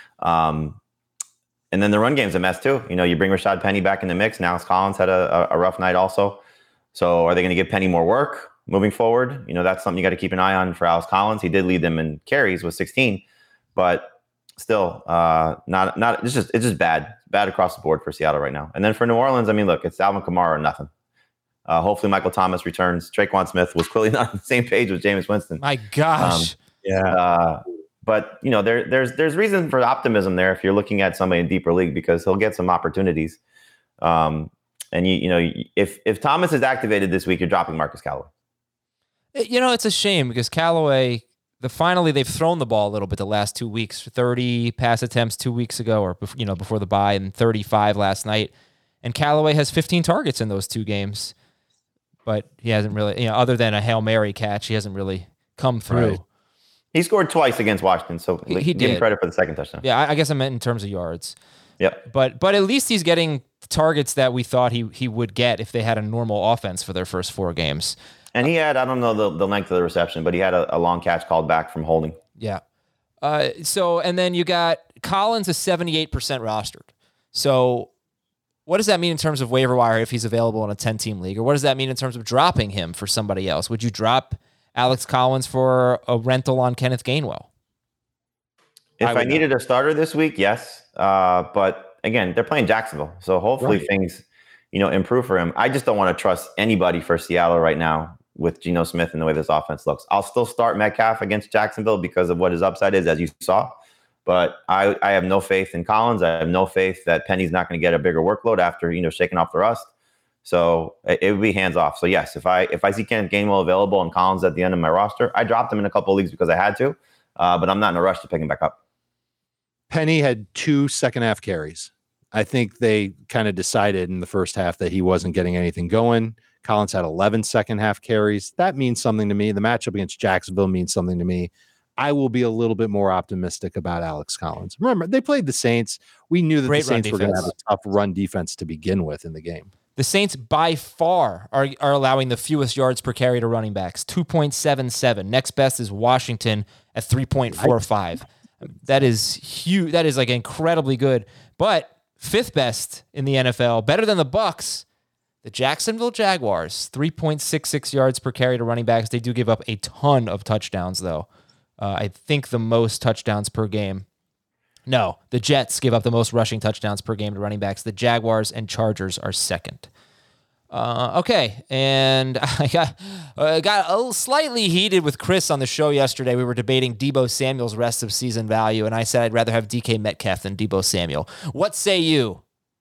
And then the run game's a mess too. You bring Rashad Penny back in the mix. Now Collins had a rough night also. So are they going to give Penny more work moving forward? That's something you got to keep an eye on for Alex Collins. He did lead them in carries with 16, but still not. It's just bad across the board for Seattle right now. And then for New Orleans, I mean, look, it's Alvin Kamara or nothing. Hopefully Michael Thomas returns. Traquan Smith was clearly not on the same page with Jameis Winston. My gosh. But there's reason for optimism there if you're looking at somebody in deeper league, because he'll get some opportunities. And if Thomas is activated this week, you're dropping Marcus Callaway. It's a shame because Callaway, finally they've thrown the ball a little bit the last 2 weeks. 30 pass attempts 2 weeks ago, or before the bye, and 35 last night. And Callaway has 15 targets in those 2 games, but he hasn't really, other than a Hail Mary catch, he hasn't really come through. Right. He scored twice against Washington, so he give him credit for the second touchdown. Yeah, I guess I meant in terms of yards. Yep. But at least he's getting targets that we thought he would get if they had a normal offense for their first 4 games. And he had, I don't know the length of the reception, but he had a long catch called back from holding. Yeah. And then you got Collins is 78% rostered. So what does that mean in terms of waiver wire if he's available in a 10-team league? Or what does that mean in terms of dropping him for somebody else? Would you drop Alex Collins for a rental on Kenneth Gainwell? If I needed a starter this week, yes. But again, they're playing Jacksonville. So hopefully things, improve for him. I just don't want to trust anybody for Seattle right now with Geno Smith and the way this offense looks. I'll still start Metcalf against Jacksonville because of what his upside is, as you saw. But I have no faith in Collins. I have no faith that Penny's not going to get a bigger workload after, shaking off the rust. So it would be hands off. So yes, if I see Kenneth Gainwell available and Collins at the end of my roster, I dropped him in a couple of leagues because I had to, but I'm not in a rush to pick him back up. Penny had 2 second half carries. I think they kind of decided in the first half that he wasn't getting anything going. Collins had 11 second half carries. That means something to me. The matchup against Jacksonville means something to me. I will be a little bit more optimistic about Alex Collins. Remember, they played the Saints. We knew that the Saints were going to have a tough run defense to begin with in the game. The Saints by far are allowing the fewest yards per carry to running backs, 2.77. Next best is Washington at 3.45. That is huge. That is like incredibly good. But fifth best in the NFL, better than the Bucs, the Jacksonville Jaguars, 3.66 yards per carry to running backs. They do give up a ton of touchdowns, though. I think the most touchdowns per game. No, the Jets give up the most rushing touchdowns per game to running backs. The Jaguars and Chargers are second. Okay, and I got a little slightly heated with Chris on the show yesterday. We were debating Deebo Samuel's rest of season value, and I said I'd rather have DK Metcalf than Deebo Samuel. What say you?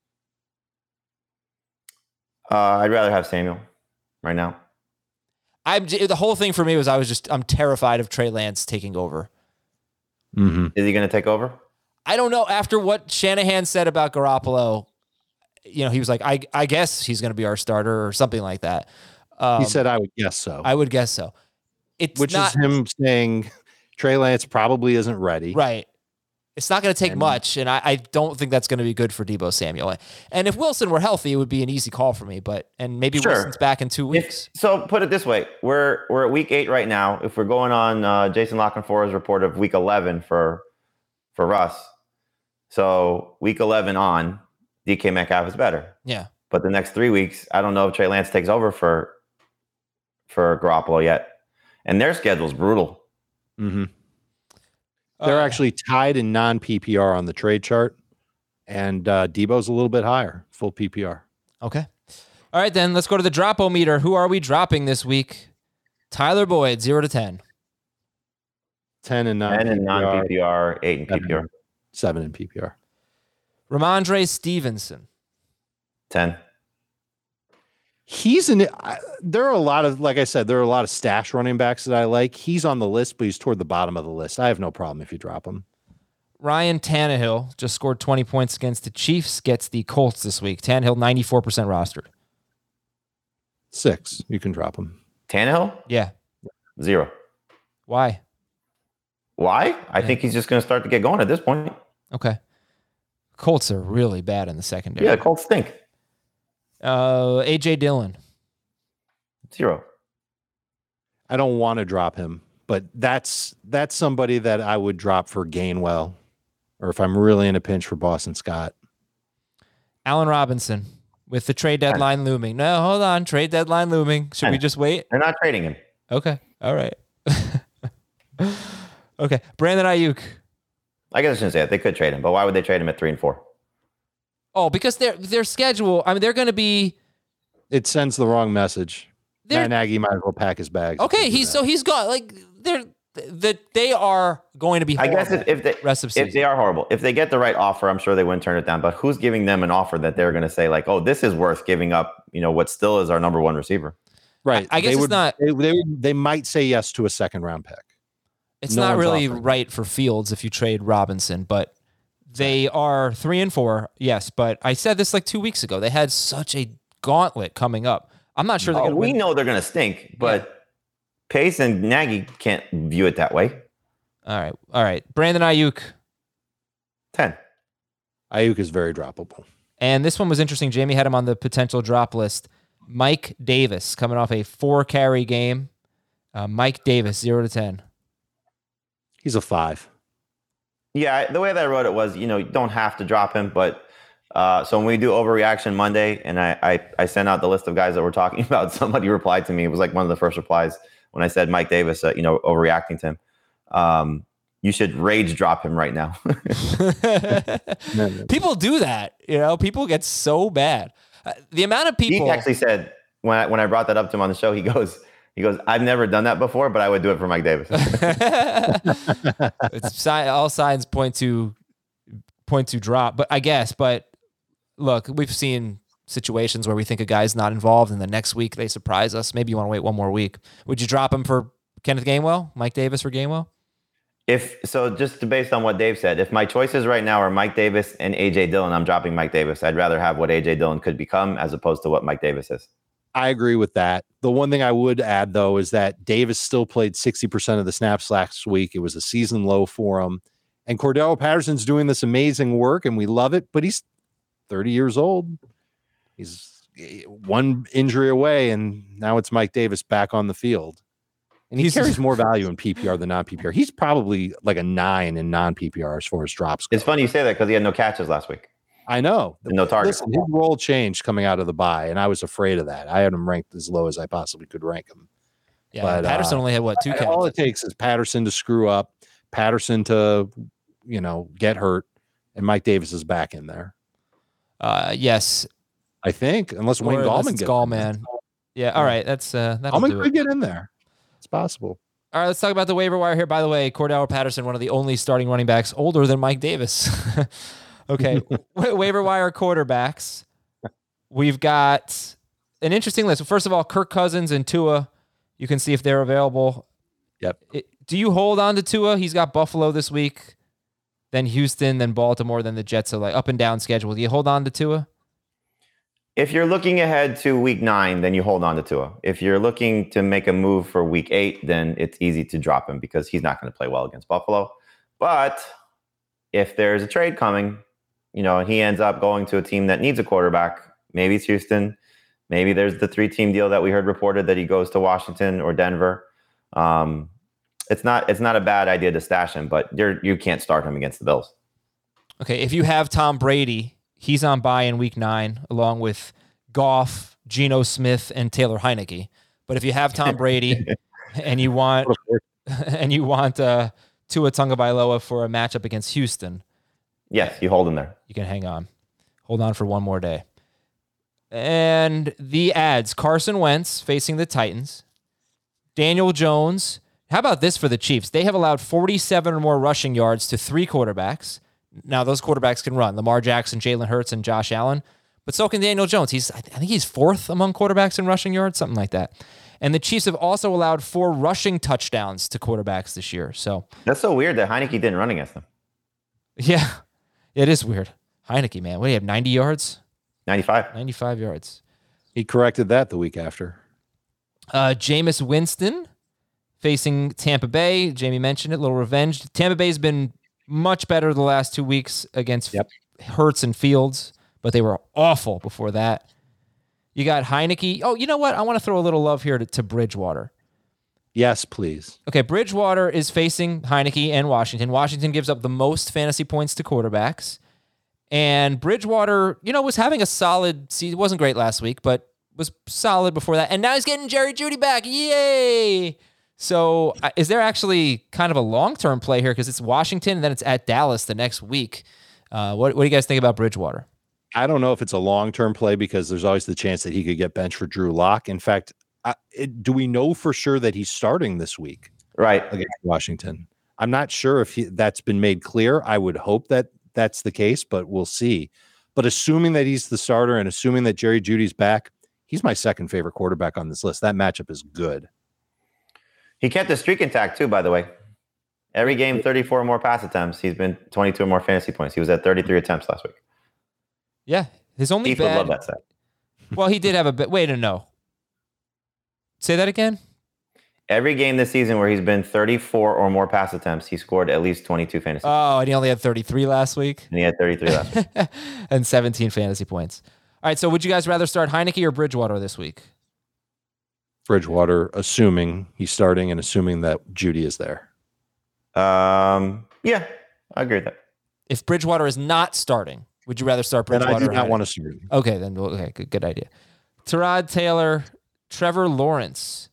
I'd rather have Samuel right now. The whole thing for me was I'm terrified of Trey Lance taking over. Mm-hmm. Is he going to take over? I don't know. After what Shanahan said about Garoppolo, he was like, I guess he's going to be our starter or something like that. He said, I would guess so. I would guess so. Which is him saying Trey Lance probably isn't ready. Right. It's not going to take much, and I don't think that's going to be good for Deebo Samuel. And if Wilson were healthy, it would be an easy call for me. And maybe sure. Wilson's back in 2 weeks. So put it this way: we're at week 8 right now. If we're going on Jason Lockenfore's report of week 11 for Russ, so week 11 on, DK Metcalf is better. Yeah. But the next 3 weeks, I don't know if Trey Lance takes over for Garoppolo yet, and their schedule's brutal. Mm-hmm. They're actually tied in non-PPR on the trade chart, and Debo's a little bit higher, full PPR. Okay. All right, then let's go to the drop-o-meter. Who are we dropping this week? Tyler Boyd, 0 to 10. 10 in non-PPR, 8 in PPR. 7 in PPR. Ramondre Stevenson. 10. There are a lot of, like I said, there are a lot of stash running backs that I like. He's on the list, but he's toward the bottom of the list. I have no problem if you drop him. Ryan Tannehill just scored 20 points against the Chiefs, gets the Colts this week. Tannehill, 94% rostered. 6. You can drop him. Tannehill? Yeah. 0. Why? I think he's just going to start to get going at this point. Okay. Colts are really bad in the secondary. Yeah, Colts stink. AJ Dillon. 0. I don't want to drop him, but that's somebody that I would drop for Gainwell, or if I'm really in a pinch for Boston Scott. Allen Robinson with the trade deadline looming. No, hold on. Trade deadline looming. Should we just wait? They're not trading him. Okay. All right. Okay. Brandon Ayuk. I guess I shouldn't say it. They could trade him, but why would they trade him at 3 and 4? Oh, because their schedule, they're going to be... It sends the wrong message. Matt Nagy might as well pack his bags. Okay, he's gone. Like, they are going to be horrible. I guess if they are horrible, if they get the right offer, I'm sure they wouldn't turn it down. But who's giving them an offer that they're going to say, like, oh, this is worth giving up, what still is our number 1 receiver? Right. I guess not... They might say yes to a second-round pick. It's not really right for Fields if you trade Robinson, but... They are 3 and 4, yes, but I said this like 2 weeks ago. They had such a gauntlet coming up. I'm not sure they're going to win. We know they're going to stink, but Pace and Nagy can't view it that way. All right. Brandon Ayuk. 10. Ayuk is very droppable. And this one was interesting. Jamie had him on the potential drop list. Mike Davis coming off a 4-carry game. Mike Davis, 0 to 10. He's a 5. Yeah, the way that I wrote it was, you don't have to drop him, but so when we do Overreaction Monday, and I sent out the list of guys that we're talking about, somebody replied to me. It was like one of the first replies when I said Mike Davis, overreacting to him. You should rage drop him right now. People do that, people get so bad. The amount of people He actually said when I brought that up to him on the show, he goes, I've never done that before, but I would do it for Mike Davis. All signs point to drop, but look, we've seen situations where we think a guy's not involved and the next week they surprise us. Maybe you want to wait one more week. Would you drop him for Kenneth Gainwell, Mike Davis for Gainwell? Just based on what Dave said, if my choices right now are Mike Davis and AJ Dillon, I'm dropping Mike Davis. I'd rather have what AJ Dillon could become as opposed to what Mike Davis is. I agree with that. The one thing I would add, though, is that Davis still played 60% of the snaps last week. It was a season low for him. And Cordell Patterson's doing this amazing work, and we love it, but he's 30 years old. He's one injury away, and now it's Mike Davis back on the field. And he carries more value in PPR than non-PPR. He's probably like a 9 in non-PPR as far as drops go. It's funny you say that because he had no catches last week. I know. No targets. Listen, his role changed coming out of the bye, and I was afraid of that. I had him ranked as low as I possibly could rank him. Yeah, but Patterson only had, 2 catches? All it takes is Patterson to screw up, Patterson to, get hurt, and Mike Davis is back in there. Yes. I think, unless Wayne Gallman gets Gallman. Yeah, all right. That'll Gallman do could it. get in there. It's possible. All right, let's talk about the waiver wire here. By the way, Cordell Patterson, one of the only starting running backs older than Mike Davis. Okay, waiver wire quarterbacks. We've got an interesting list. First of all, Kirk Cousins and Tua. You can see if they're available. Yep. Do you hold on to Tua? He's got Buffalo this week, then Houston, then Baltimore, then the Jets. So like up and down schedule. Do you hold on to Tua? If you're looking ahead to week 9, then you hold on to Tua. If you're looking to make a move for week 8, then it's easy to drop him because he's not going to play well against Buffalo. But if there's a trade coming, and he ends up going to a team that needs a quarterback, maybe it's Houston, maybe there's the 3-team deal that we heard reported that he goes to Washington or Denver. It's not a bad idea to stash him, but you can't start him against the Bills. Okay, if you have Tom Brady, he's on bye in week 9, along with Goff, Geno Smith, and Taylor Heineke. But if you have Tom Brady and you want Tua Tagovailoa for a matchup against Houston, yes, you hold him there. You can hang on. Hold on for one more day. And the ads, Carson Wentz facing the Titans. Daniel Jones. How about this for the Chiefs? They have allowed 47 or more rushing yards to 3 quarterbacks. Now, those quarterbacks can run. Lamar Jackson, Jalen Hurts, and Josh Allen. But so can Daniel Jones. I think he's 4th among quarterbacks in rushing yards, something like that. And the Chiefs have also allowed 4 rushing touchdowns to quarterbacks this year. So that's so weird that Heineke didn't run against them. Yeah, it is weird. Heineke, man. What do you have, 90 yards? 95. 95 yards. He corrected that the week after. Jameis Winston facing Tampa Bay. Jamie mentioned it, a little revenge. Tampa Bay's been much better the last 2 weeks against Hurts and Fields, but they were awful before that. You got Heineke. Oh, you know what? I want to throw a little love here to Bridgewater. Yes, please. Okay, Bridgewater is facing Heineke and Washington. Washington gives up the most fantasy points to quarterbacks. And Bridgewater, was having a solid season. Wasn't great last week, but was solid before that. And now he's getting Jerry Jeudy back. Yay! So is there actually kind of a long-term play here? Because it's Washington, and then it's at Dallas the next week. What do you guys think about Bridgewater? I don't know if it's a long-term play because there's always the chance that he could get benched for Drew Lock. In fact, do we know for sure that he's starting this week? Right. Against Washington. I'm not sure if that's been made clear. I would hope that that's the case, but we'll see. But assuming that he's the starter and assuming that Jerry Jeudy's back, he's my second favorite quarterback on this list. That matchup is good. He kept the streak intact too, by the way. Every game, 34 or more pass attempts. He's been 22 or more fantasy points. He was at 33 attempts last week. Yeah. His only Keith would love that set. Well, he did have a bit. Wait, no. Say that again? Every game this season where he's been 34 or more pass attempts, he scored at least 22 fantasy points. Oh, and he only had 33 last week? And he had 33 last week. And 17 fantasy points. All right, so would you guys rather start Heineke or Bridgewater this week? Bridgewater, assuming he's starting and assuming that Jeudy is there. Yeah, I agree with that. If Bridgewater is not starting, would you rather start Bridgewater? Then I do not want to start. Okay, then good idea. Tyrod Taylor, Trevor Lawrence.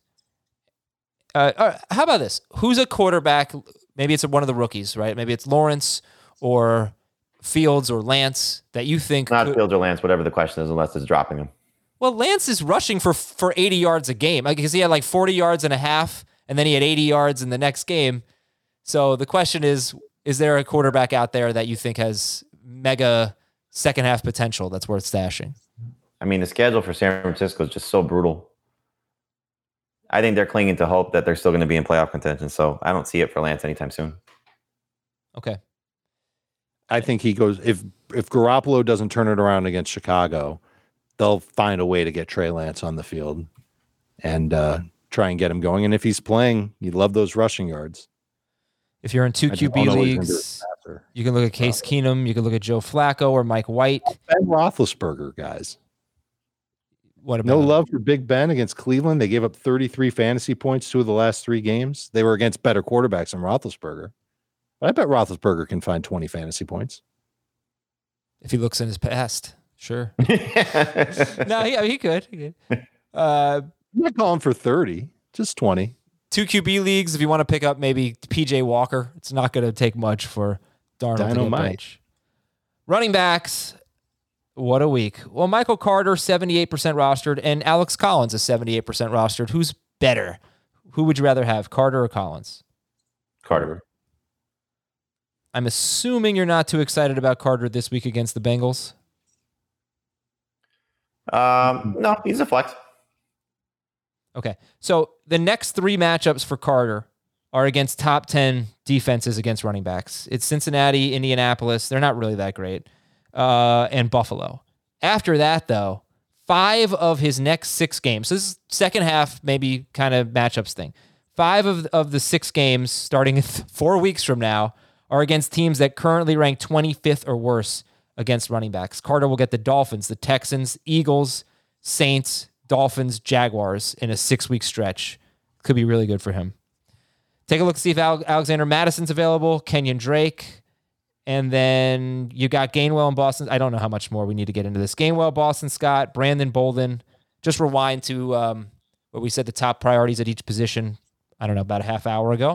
How about this? Who's a quarterback? Maybe it's one of the rookies, right? Maybe it's Lawrence or Fields or Lance that you think Not Fields or Lance, whatever the question is, unless it's dropping him. Well, Lance is rushing for 80 yards a game because he had like 40 yards and a half, and then he had 80 yards in the next game. So the question is there a quarterback out there that you think has mega second half potential that's worth stashing? I mean, the schedule for San Francisco is just so brutal. I think they're clinging to hope that they're still going to be in playoff contention. So I don't see it for Lance anytime soon. Okay. I think he goes, if Garoppolo doesn't turn it around against Chicago, they'll find a way to get Trey Lance on the field and try and get him going. And if he's playing, you love those rushing yards. If you're in 2 QB leagues, you can look at Case Keenum, you can look at Joe Flacco or Mike White. Ben Roethlisberger, guys. What about no love for Big Ben against Cleveland? They gave up 33 fantasy points 2 of the last 3 games. They were against better quarterbacks than Roethlisberger. But I bet Roethlisberger can find 20 fantasy points. If he looks in his past, sure. No, he could. I'm not calling for 30, just 20. 2 QB leagues, if you want to pick up maybe PJ Walker, it's not going to take much for Darnold to get bench. Running backs, what a week. Well, Michael Carter, 78% rostered, and Alex Collins is 78% rostered. Who's better? Who would you rather have, Carter or Collins? Carter. I'm assuming you're not too excited about Carter this week against the Bengals. No, he's a flex. Okay, so the next 3 matchups for Carter are against top 10 defenses against running backs. It's Cincinnati, Indianapolis. They're not really that great. And Buffalo. After that, though, 5 of his next 6 games. So this is second half, maybe kind of matchups thing. 5 of the 6 games starting 4 weeks from now are against teams that currently rank 25th or worse against running backs. Carter will get the Dolphins, the Texans, Eagles, Saints, Dolphins, Jaguars in a 6-week stretch. Could be really good for him. Take a look to see if Alexander Madison's available, Kenyon Drake, and then you got Gainwell and Boston. I don't know how much more we need to get into this. Gainwell, Boston Scott, Brandon Bolden. Just rewind to what we said the top priorities at each position, I don't know, about a half hour ago.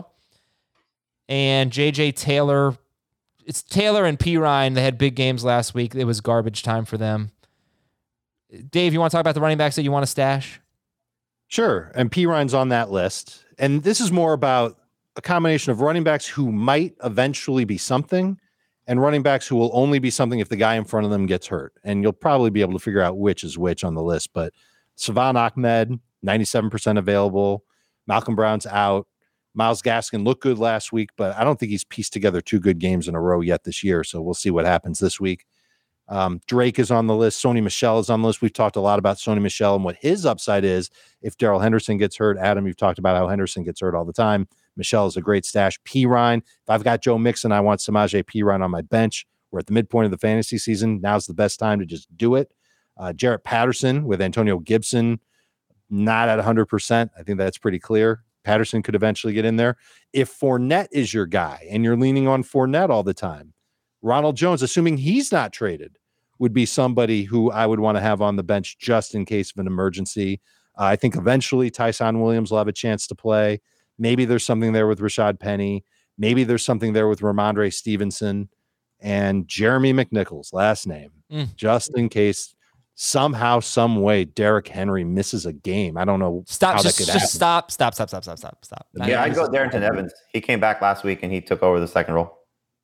And J.J. Taylor. It's Taylor and P. Ryan. They had big games last week. It was garbage time for them. Dave, you want to talk about the running backs that you want to stash? Sure. And P. Ryan's on that list. And this is more about a combination of running backs who might eventually be something and running backs who will only be something if the guy in front of them gets hurt. And you'll probably be able to figure out which is which on the list. But Savon Ahmed, 97% available. Malcolm Brown's out. Myles Gaskin looked good last week, but I don't think he's pieced together 2 good games in a row yet this year. So we'll see what happens this week. Drake is on the list. Sony Michel is on the list. We've talked a lot about Sony Michel and what his upside is if Darrell Henderson gets hurt. Adam, you've talked about how Henderson gets hurt all the time. Michel is a great stash. P. Ryan. If I've got Joe Mixon, I want Samaje P. Ryan on my bench. We're at the midpoint of the fantasy season. Now's the best time to just do it. Jarrett Patterson with Antonio Gibson, not at 100%. I think that's pretty clear. Patterson could eventually get in there. If Fournette is your guy and you're leaning on Fournette all the time, Ronald Jones, assuming he's not traded, would be somebody who I would want to have on the bench just in case of an emergency. I think eventually Tyson Williams will have a chance to play. Maybe there's something there with Rashad Penny. Maybe there's something there with Ramondre Stevenson and Jeremy McNichols, last name, just in case somehow, some way, Derrick Henry misses a game. I don't know how that could happen. Stop. Yeah, I'd go Darrington Evans. He came back last week and he took over the second role.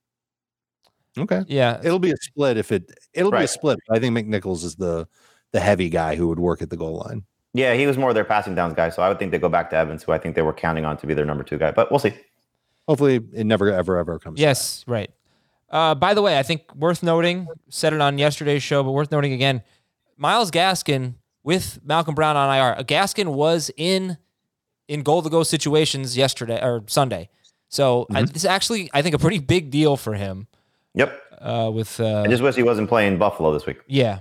Okay. Yeah. It'll be a split it'll be a split. I think McNichols is the heavy guy who would work at the goal line. Yeah, he was more their passing downs guy. So I would think they go back to Evans, who I think they were counting on to be their number 2 guy. But we'll see. Hopefully it never, ever comes. Yes, right. By the way, I think worth noting, said it on yesterday's show, but worth noting again, Myles Gaskin with Malcolm Brown on IR. Gaskin was in goal-to-go situations yesterday or Sunday. So this is actually, I think, a pretty big deal for him. Yep. I just wish he wasn't playing Buffalo this week. Yeah.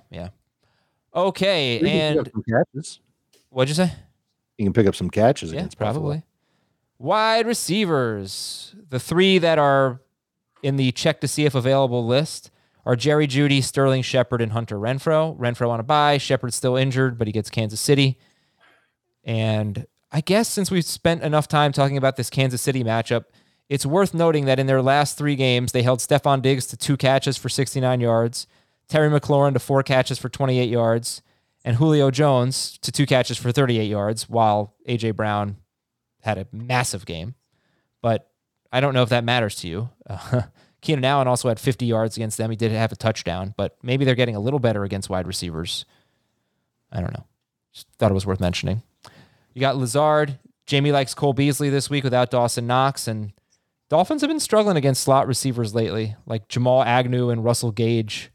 Okay, and what'd you say? You can pick up some catches against probably. Buffalo. Wide receivers, the 3 that are in the check to see if available list are Jerry Jeudy, Sterling Shepard, and Hunter Renfrow. Renfrow on a bye. Shepard's still injured, but he gets Kansas City. And I guess since we've spent enough time talking about this Kansas City matchup, It's worth noting that in their last 3 games, they held Stephon Diggs to 2 catches for 69 yards, Terry McLaurin to 4 catches for 28 yards, and Julio Jones to 2 catches for 38 yards, while A.J. Brown had a massive game. But I don't know if that matters to you. Keenan Allen also had 50 yards against them. He did have a touchdown, but maybe they're getting a little better against wide receivers. I don't know. Just thought it was worth mentioning. You got Lazard. Jamie likes Cole Beasley this week without Dawson Knox, and Dolphins have been struggling against slot receivers lately, like Jamal Agnew and Russell Gage.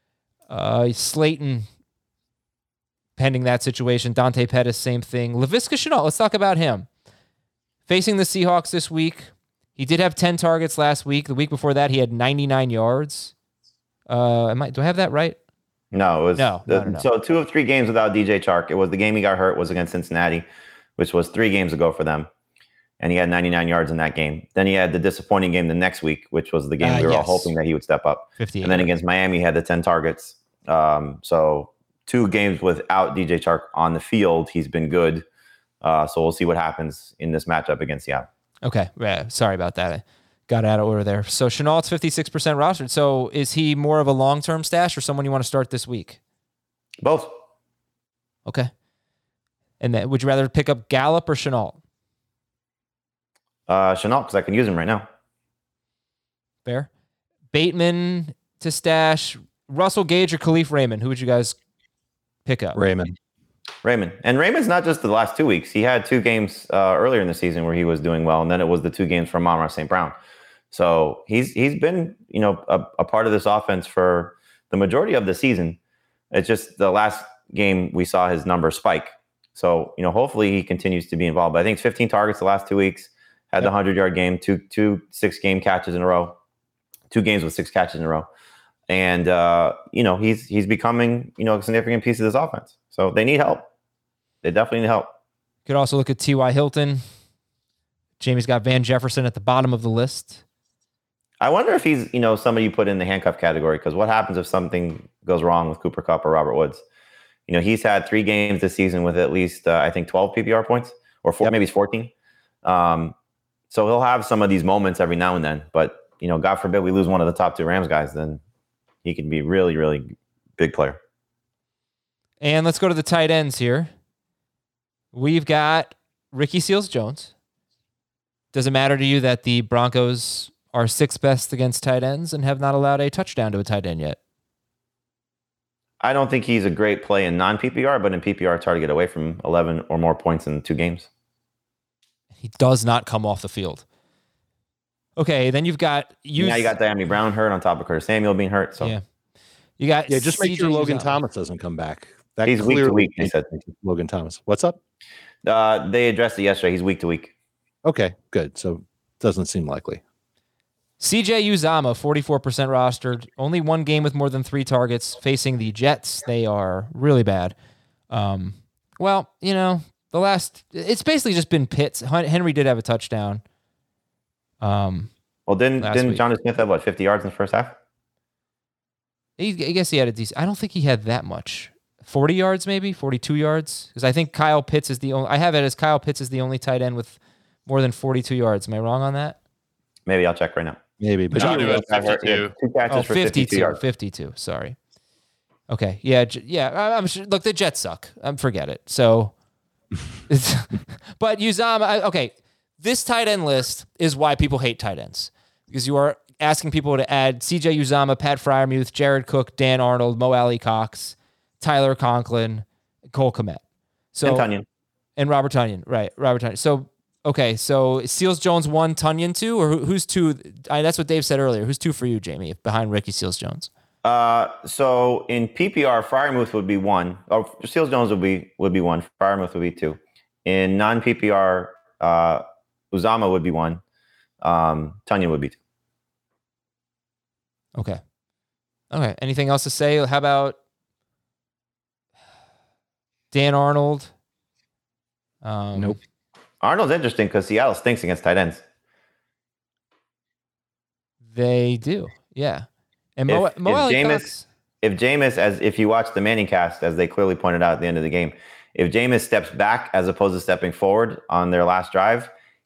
Slayton, pending that situation. Dante Pettis, same thing. Laviska Shenault, let's talk about him. Facing the Seahawks this week, he did have 10 targets last week. The week before that, he had 99 yards. Do I have that right? No, it was No. So 2 of 3 games without DJ Chark. It was the game he got hurt was against Cincinnati, which was 3 games ago for them. And he had 99 yards in that game. Then he had the disappointing game the next week, which was the game we were all hoping that he would step up. 58. And then against Miami, he had the 10 targets. So 2 games without DJ Chark on the field, he's been good. So we'll see what happens in this matchup against Seattle. Okay. Yeah, sorry about that. I got out of order there. So Shenault's 56% rostered. So is he more of a long-term stash or someone you want to start this week? Both. Okay. And then would you rather pick up Gallup or Shenault? Shenault, because I can use him right now. Fair. Bateman to stash. Russell Gage or Khalif Raymond? Who would you guys pick up? Raymond. And Raymond's not just the last 2 weeks. He had 2 games earlier in the season where he was doing well, and then it was the 2 games from Amon-Ra St. Brown. So he's been, a part of this offense for the majority of the season. It's just the last game we saw his numbers spike. So, hopefully he continues to be involved. But I think it's 15 targets the last 2 weeks. Had the 100-yard game, two 6-game catches in a row, 2 games with 6 catches in a row. And, he's becoming, a significant piece of this offense. So they need help. They definitely need help. Could also look at T.Y. Hilton. Jamie's got Van Jefferson at the bottom of the list. I wonder if he's, somebody you put in the handcuff category, because what happens if something goes wrong with Cooper Kupp or Robert Woods? He's had 3 games this season with at least, 12 PPR points, or 4, maybe it's 14. So he'll have some of these moments every now and then. But, God forbid we lose one of the top 2 Rams guys, then he can be really, really big player. And let's go to the tight ends here. We've got Ricky Seals-Jones. Does it matter to you that the Broncos are 6th best against tight ends and have not allowed a touchdown to a tight end yet? I don't think he's a great play in non-PPR, but in PPR, it's hard to get away from 11 or more points in 2 games. He does not come off the field. Okay, then you've got... Now you got Diami Brown hurt on top of Curtis Samuel being hurt. So yeah. You got just make sure Logan Uzomah. Thomas doesn't come back. That he's week to week, they said. Logan Thomas. What's up? They addressed it yesterday. He's week to week. Okay, good. So doesn't seem likely. CJ Uzomah, 44% rostered. Only 1 game with more than 3 targets facing the Jets. They are really bad. It's basically just been Pitts. Henry did have a touchdown. Well, didn't Jonnu Smith have 50 yards in the first half? I guess he had a decent. I don't think he had that much. 40 yards, maybe 42 yards, because I think Kyle Pitts is the only. I have it as Kyle Pitts is the only tight end with more than 42 yards. Am I wrong on that? Maybe I'll check right now. Maybe, but Jonnu had 52. 2 catches for 52 yards. 52. Sorry. Okay. Yeah. I'm sure. Look, the Jets suck. Forget it. So, but Uzomah. Okay. This tight end list is why people hate tight ends, because you are asking people to add C.J. Uzomah, Pat Freiermuth, Jared Cook, Dan Arnold, Mo Alley Cox, Tyler Conklin, Cole Kmet. And Robert Tonyan. Right. Robert Tonyan. So, okay. So Seals-Jones 1, Tonyan 2, or who's 2? That's what Dave said earlier. Who's 2 for you, Jamie, behind Ricky Seals-Jones? So in PPR, Freiermuth would be 1. Or Seals-Jones would be 1. Freiermuth would be 2. In non-PPR, Uzomah would be 1. Tonyan would be 2. Okay. Anything else to say? How about Dan Arnold? Nope. Arnold's interesting because Seattle stinks against tight ends. They do, yeah. And if Jameis, if you watch the Manning cast, as they clearly pointed out at the end of the game, if Jameis steps back as opposed to stepping forward on their last drive,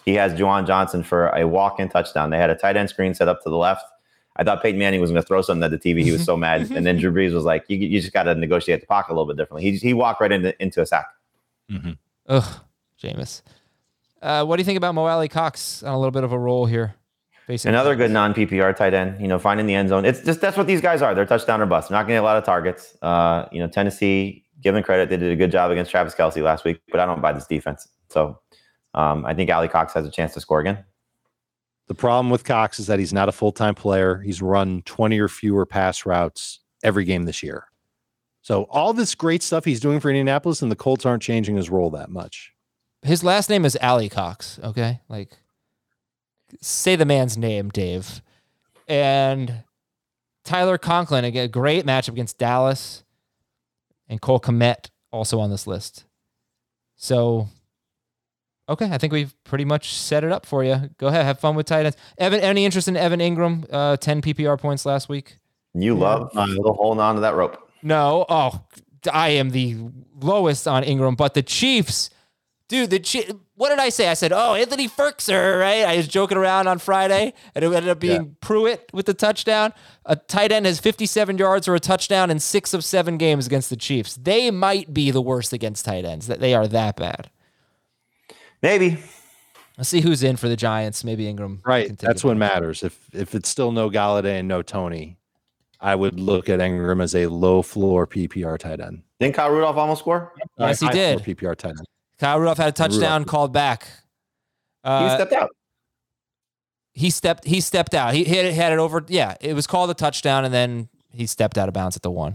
he has Juwan Johnson for a walk-in touchdown. They had a tight end screen set up to the left. I thought Peyton Manning was going to throw something at the TV. He was so mad. And then Drew Brees was like, you just got to negotiate the pocket a little bit differently. He walked right into a sack. Mm-hmm. Ugh, Jameis. What do you think about Mo Alley Cox on a little bit of a roll here? Another good non-PPR tight end, finding the end zone. It's just, that's what these guys are. They're touchdown or bust. They're not going to get a lot of targets. Tennessee, give them credit. They did a good job against Travis Kelce last week, but I don't buy this defense. So I think Alley Cox has a chance to score again. The problem with Cox is that he's not a full-time player. He's run 20 or fewer pass routes every game this year. So all this great stuff he's doing for Indianapolis, and the Colts aren't changing his role that much. His last name is Alley Cox, okay? Like, say the man's name, Dave. And Tyler Conklin, again, a great matchup against Dallas. And Cole Kmet also on this list. So, okay, I think we've pretty much set it up for you. Go ahead, have fun with tight ends. Evan, any interest in Evan Ingram? 10 PPR points last week. You love holding on to that rope. No, I am the lowest on Ingram, but the Chiefs, dude, what did I say? I said, Anthony Firkser, right? I was joking around on Friday, and it ended up being Pruitt with the touchdown. A tight end has 57 yards or a touchdown in 6 of 7 games against the Chiefs. They might be the worst against tight ends. That they are that bad. Maybe. Let's see who's in for the Giants. Maybe Ingram. Right, that's what matters. If it's still no Galladay and no Toney, I would look at Ingram as a low-floor PPR tight end. Didn't Kyle Rudolph almost score? Yes, he did. PPR tight end. Kyle Rudolph had a touchdown called back. He stepped out. He stepped out. He had it over. Yeah, it was called a touchdown, and then he stepped out of bounds at the 1.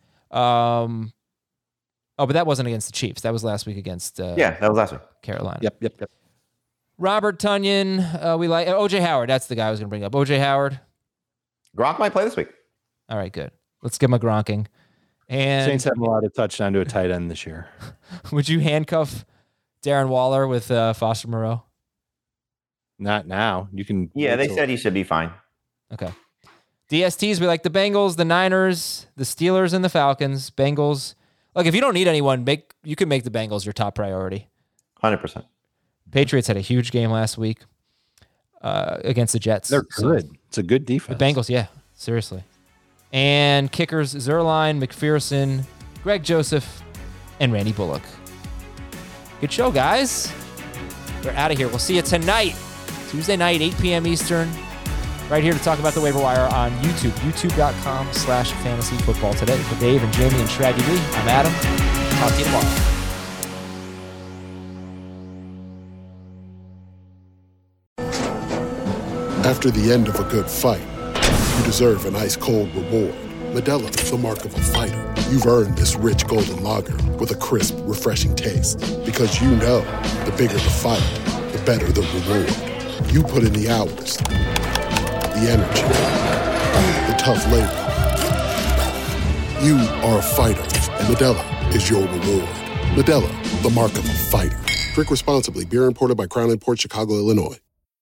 But that wasn't against the Chiefs. That was last week against that was last week. Carolina. Yep. Robert Tonyan. We like OJ Howard. That's the guy I was going to bring up. OJ Howard. Gronk might play this week. All right, good. Let's give him a Gronking. And Saints haven't allowed a touchdown to a tight end this year. Would you handcuff Darren Waller with Foster Moreau? Not now. You can. Yeah, they said he should be fine. Okay. DSTs, we like the Bengals, the Niners, the Steelers, and the Falcons. Bengals. Look, if you don't need anyone, you can make the Bengals your top priority. 100%. Patriots had a huge game last week against the Jets. They're good. It's a good defense. The Bengals, yeah, seriously. And kickers, Zerline, McPherson, Greg Joseph, and Randy Bullock. Good show, guys. We're out of here. We'll see you tonight, Tuesday night, 8 p.m. Eastern, right here to talk about the waiver wire on YouTube, youtube.com/fantasy football today. For Dave and Jamie and Shaggy B, I'm Adam. Talk to you tomorrow. After the end of a good fight, you deserve an ice-cold reward. Modelo is the mark of a fighter. You've earned this rich golden lager with a crisp, refreshing taste. Because you know, the bigger the fight, the better the reward. You put in the hours, the energy, the tough labor. You are a fighter, and Modelo is your reward. Modelo, the mark of a fighter. Drink responsibly. Beer imported by Crown Imports, Chicago, Illinois.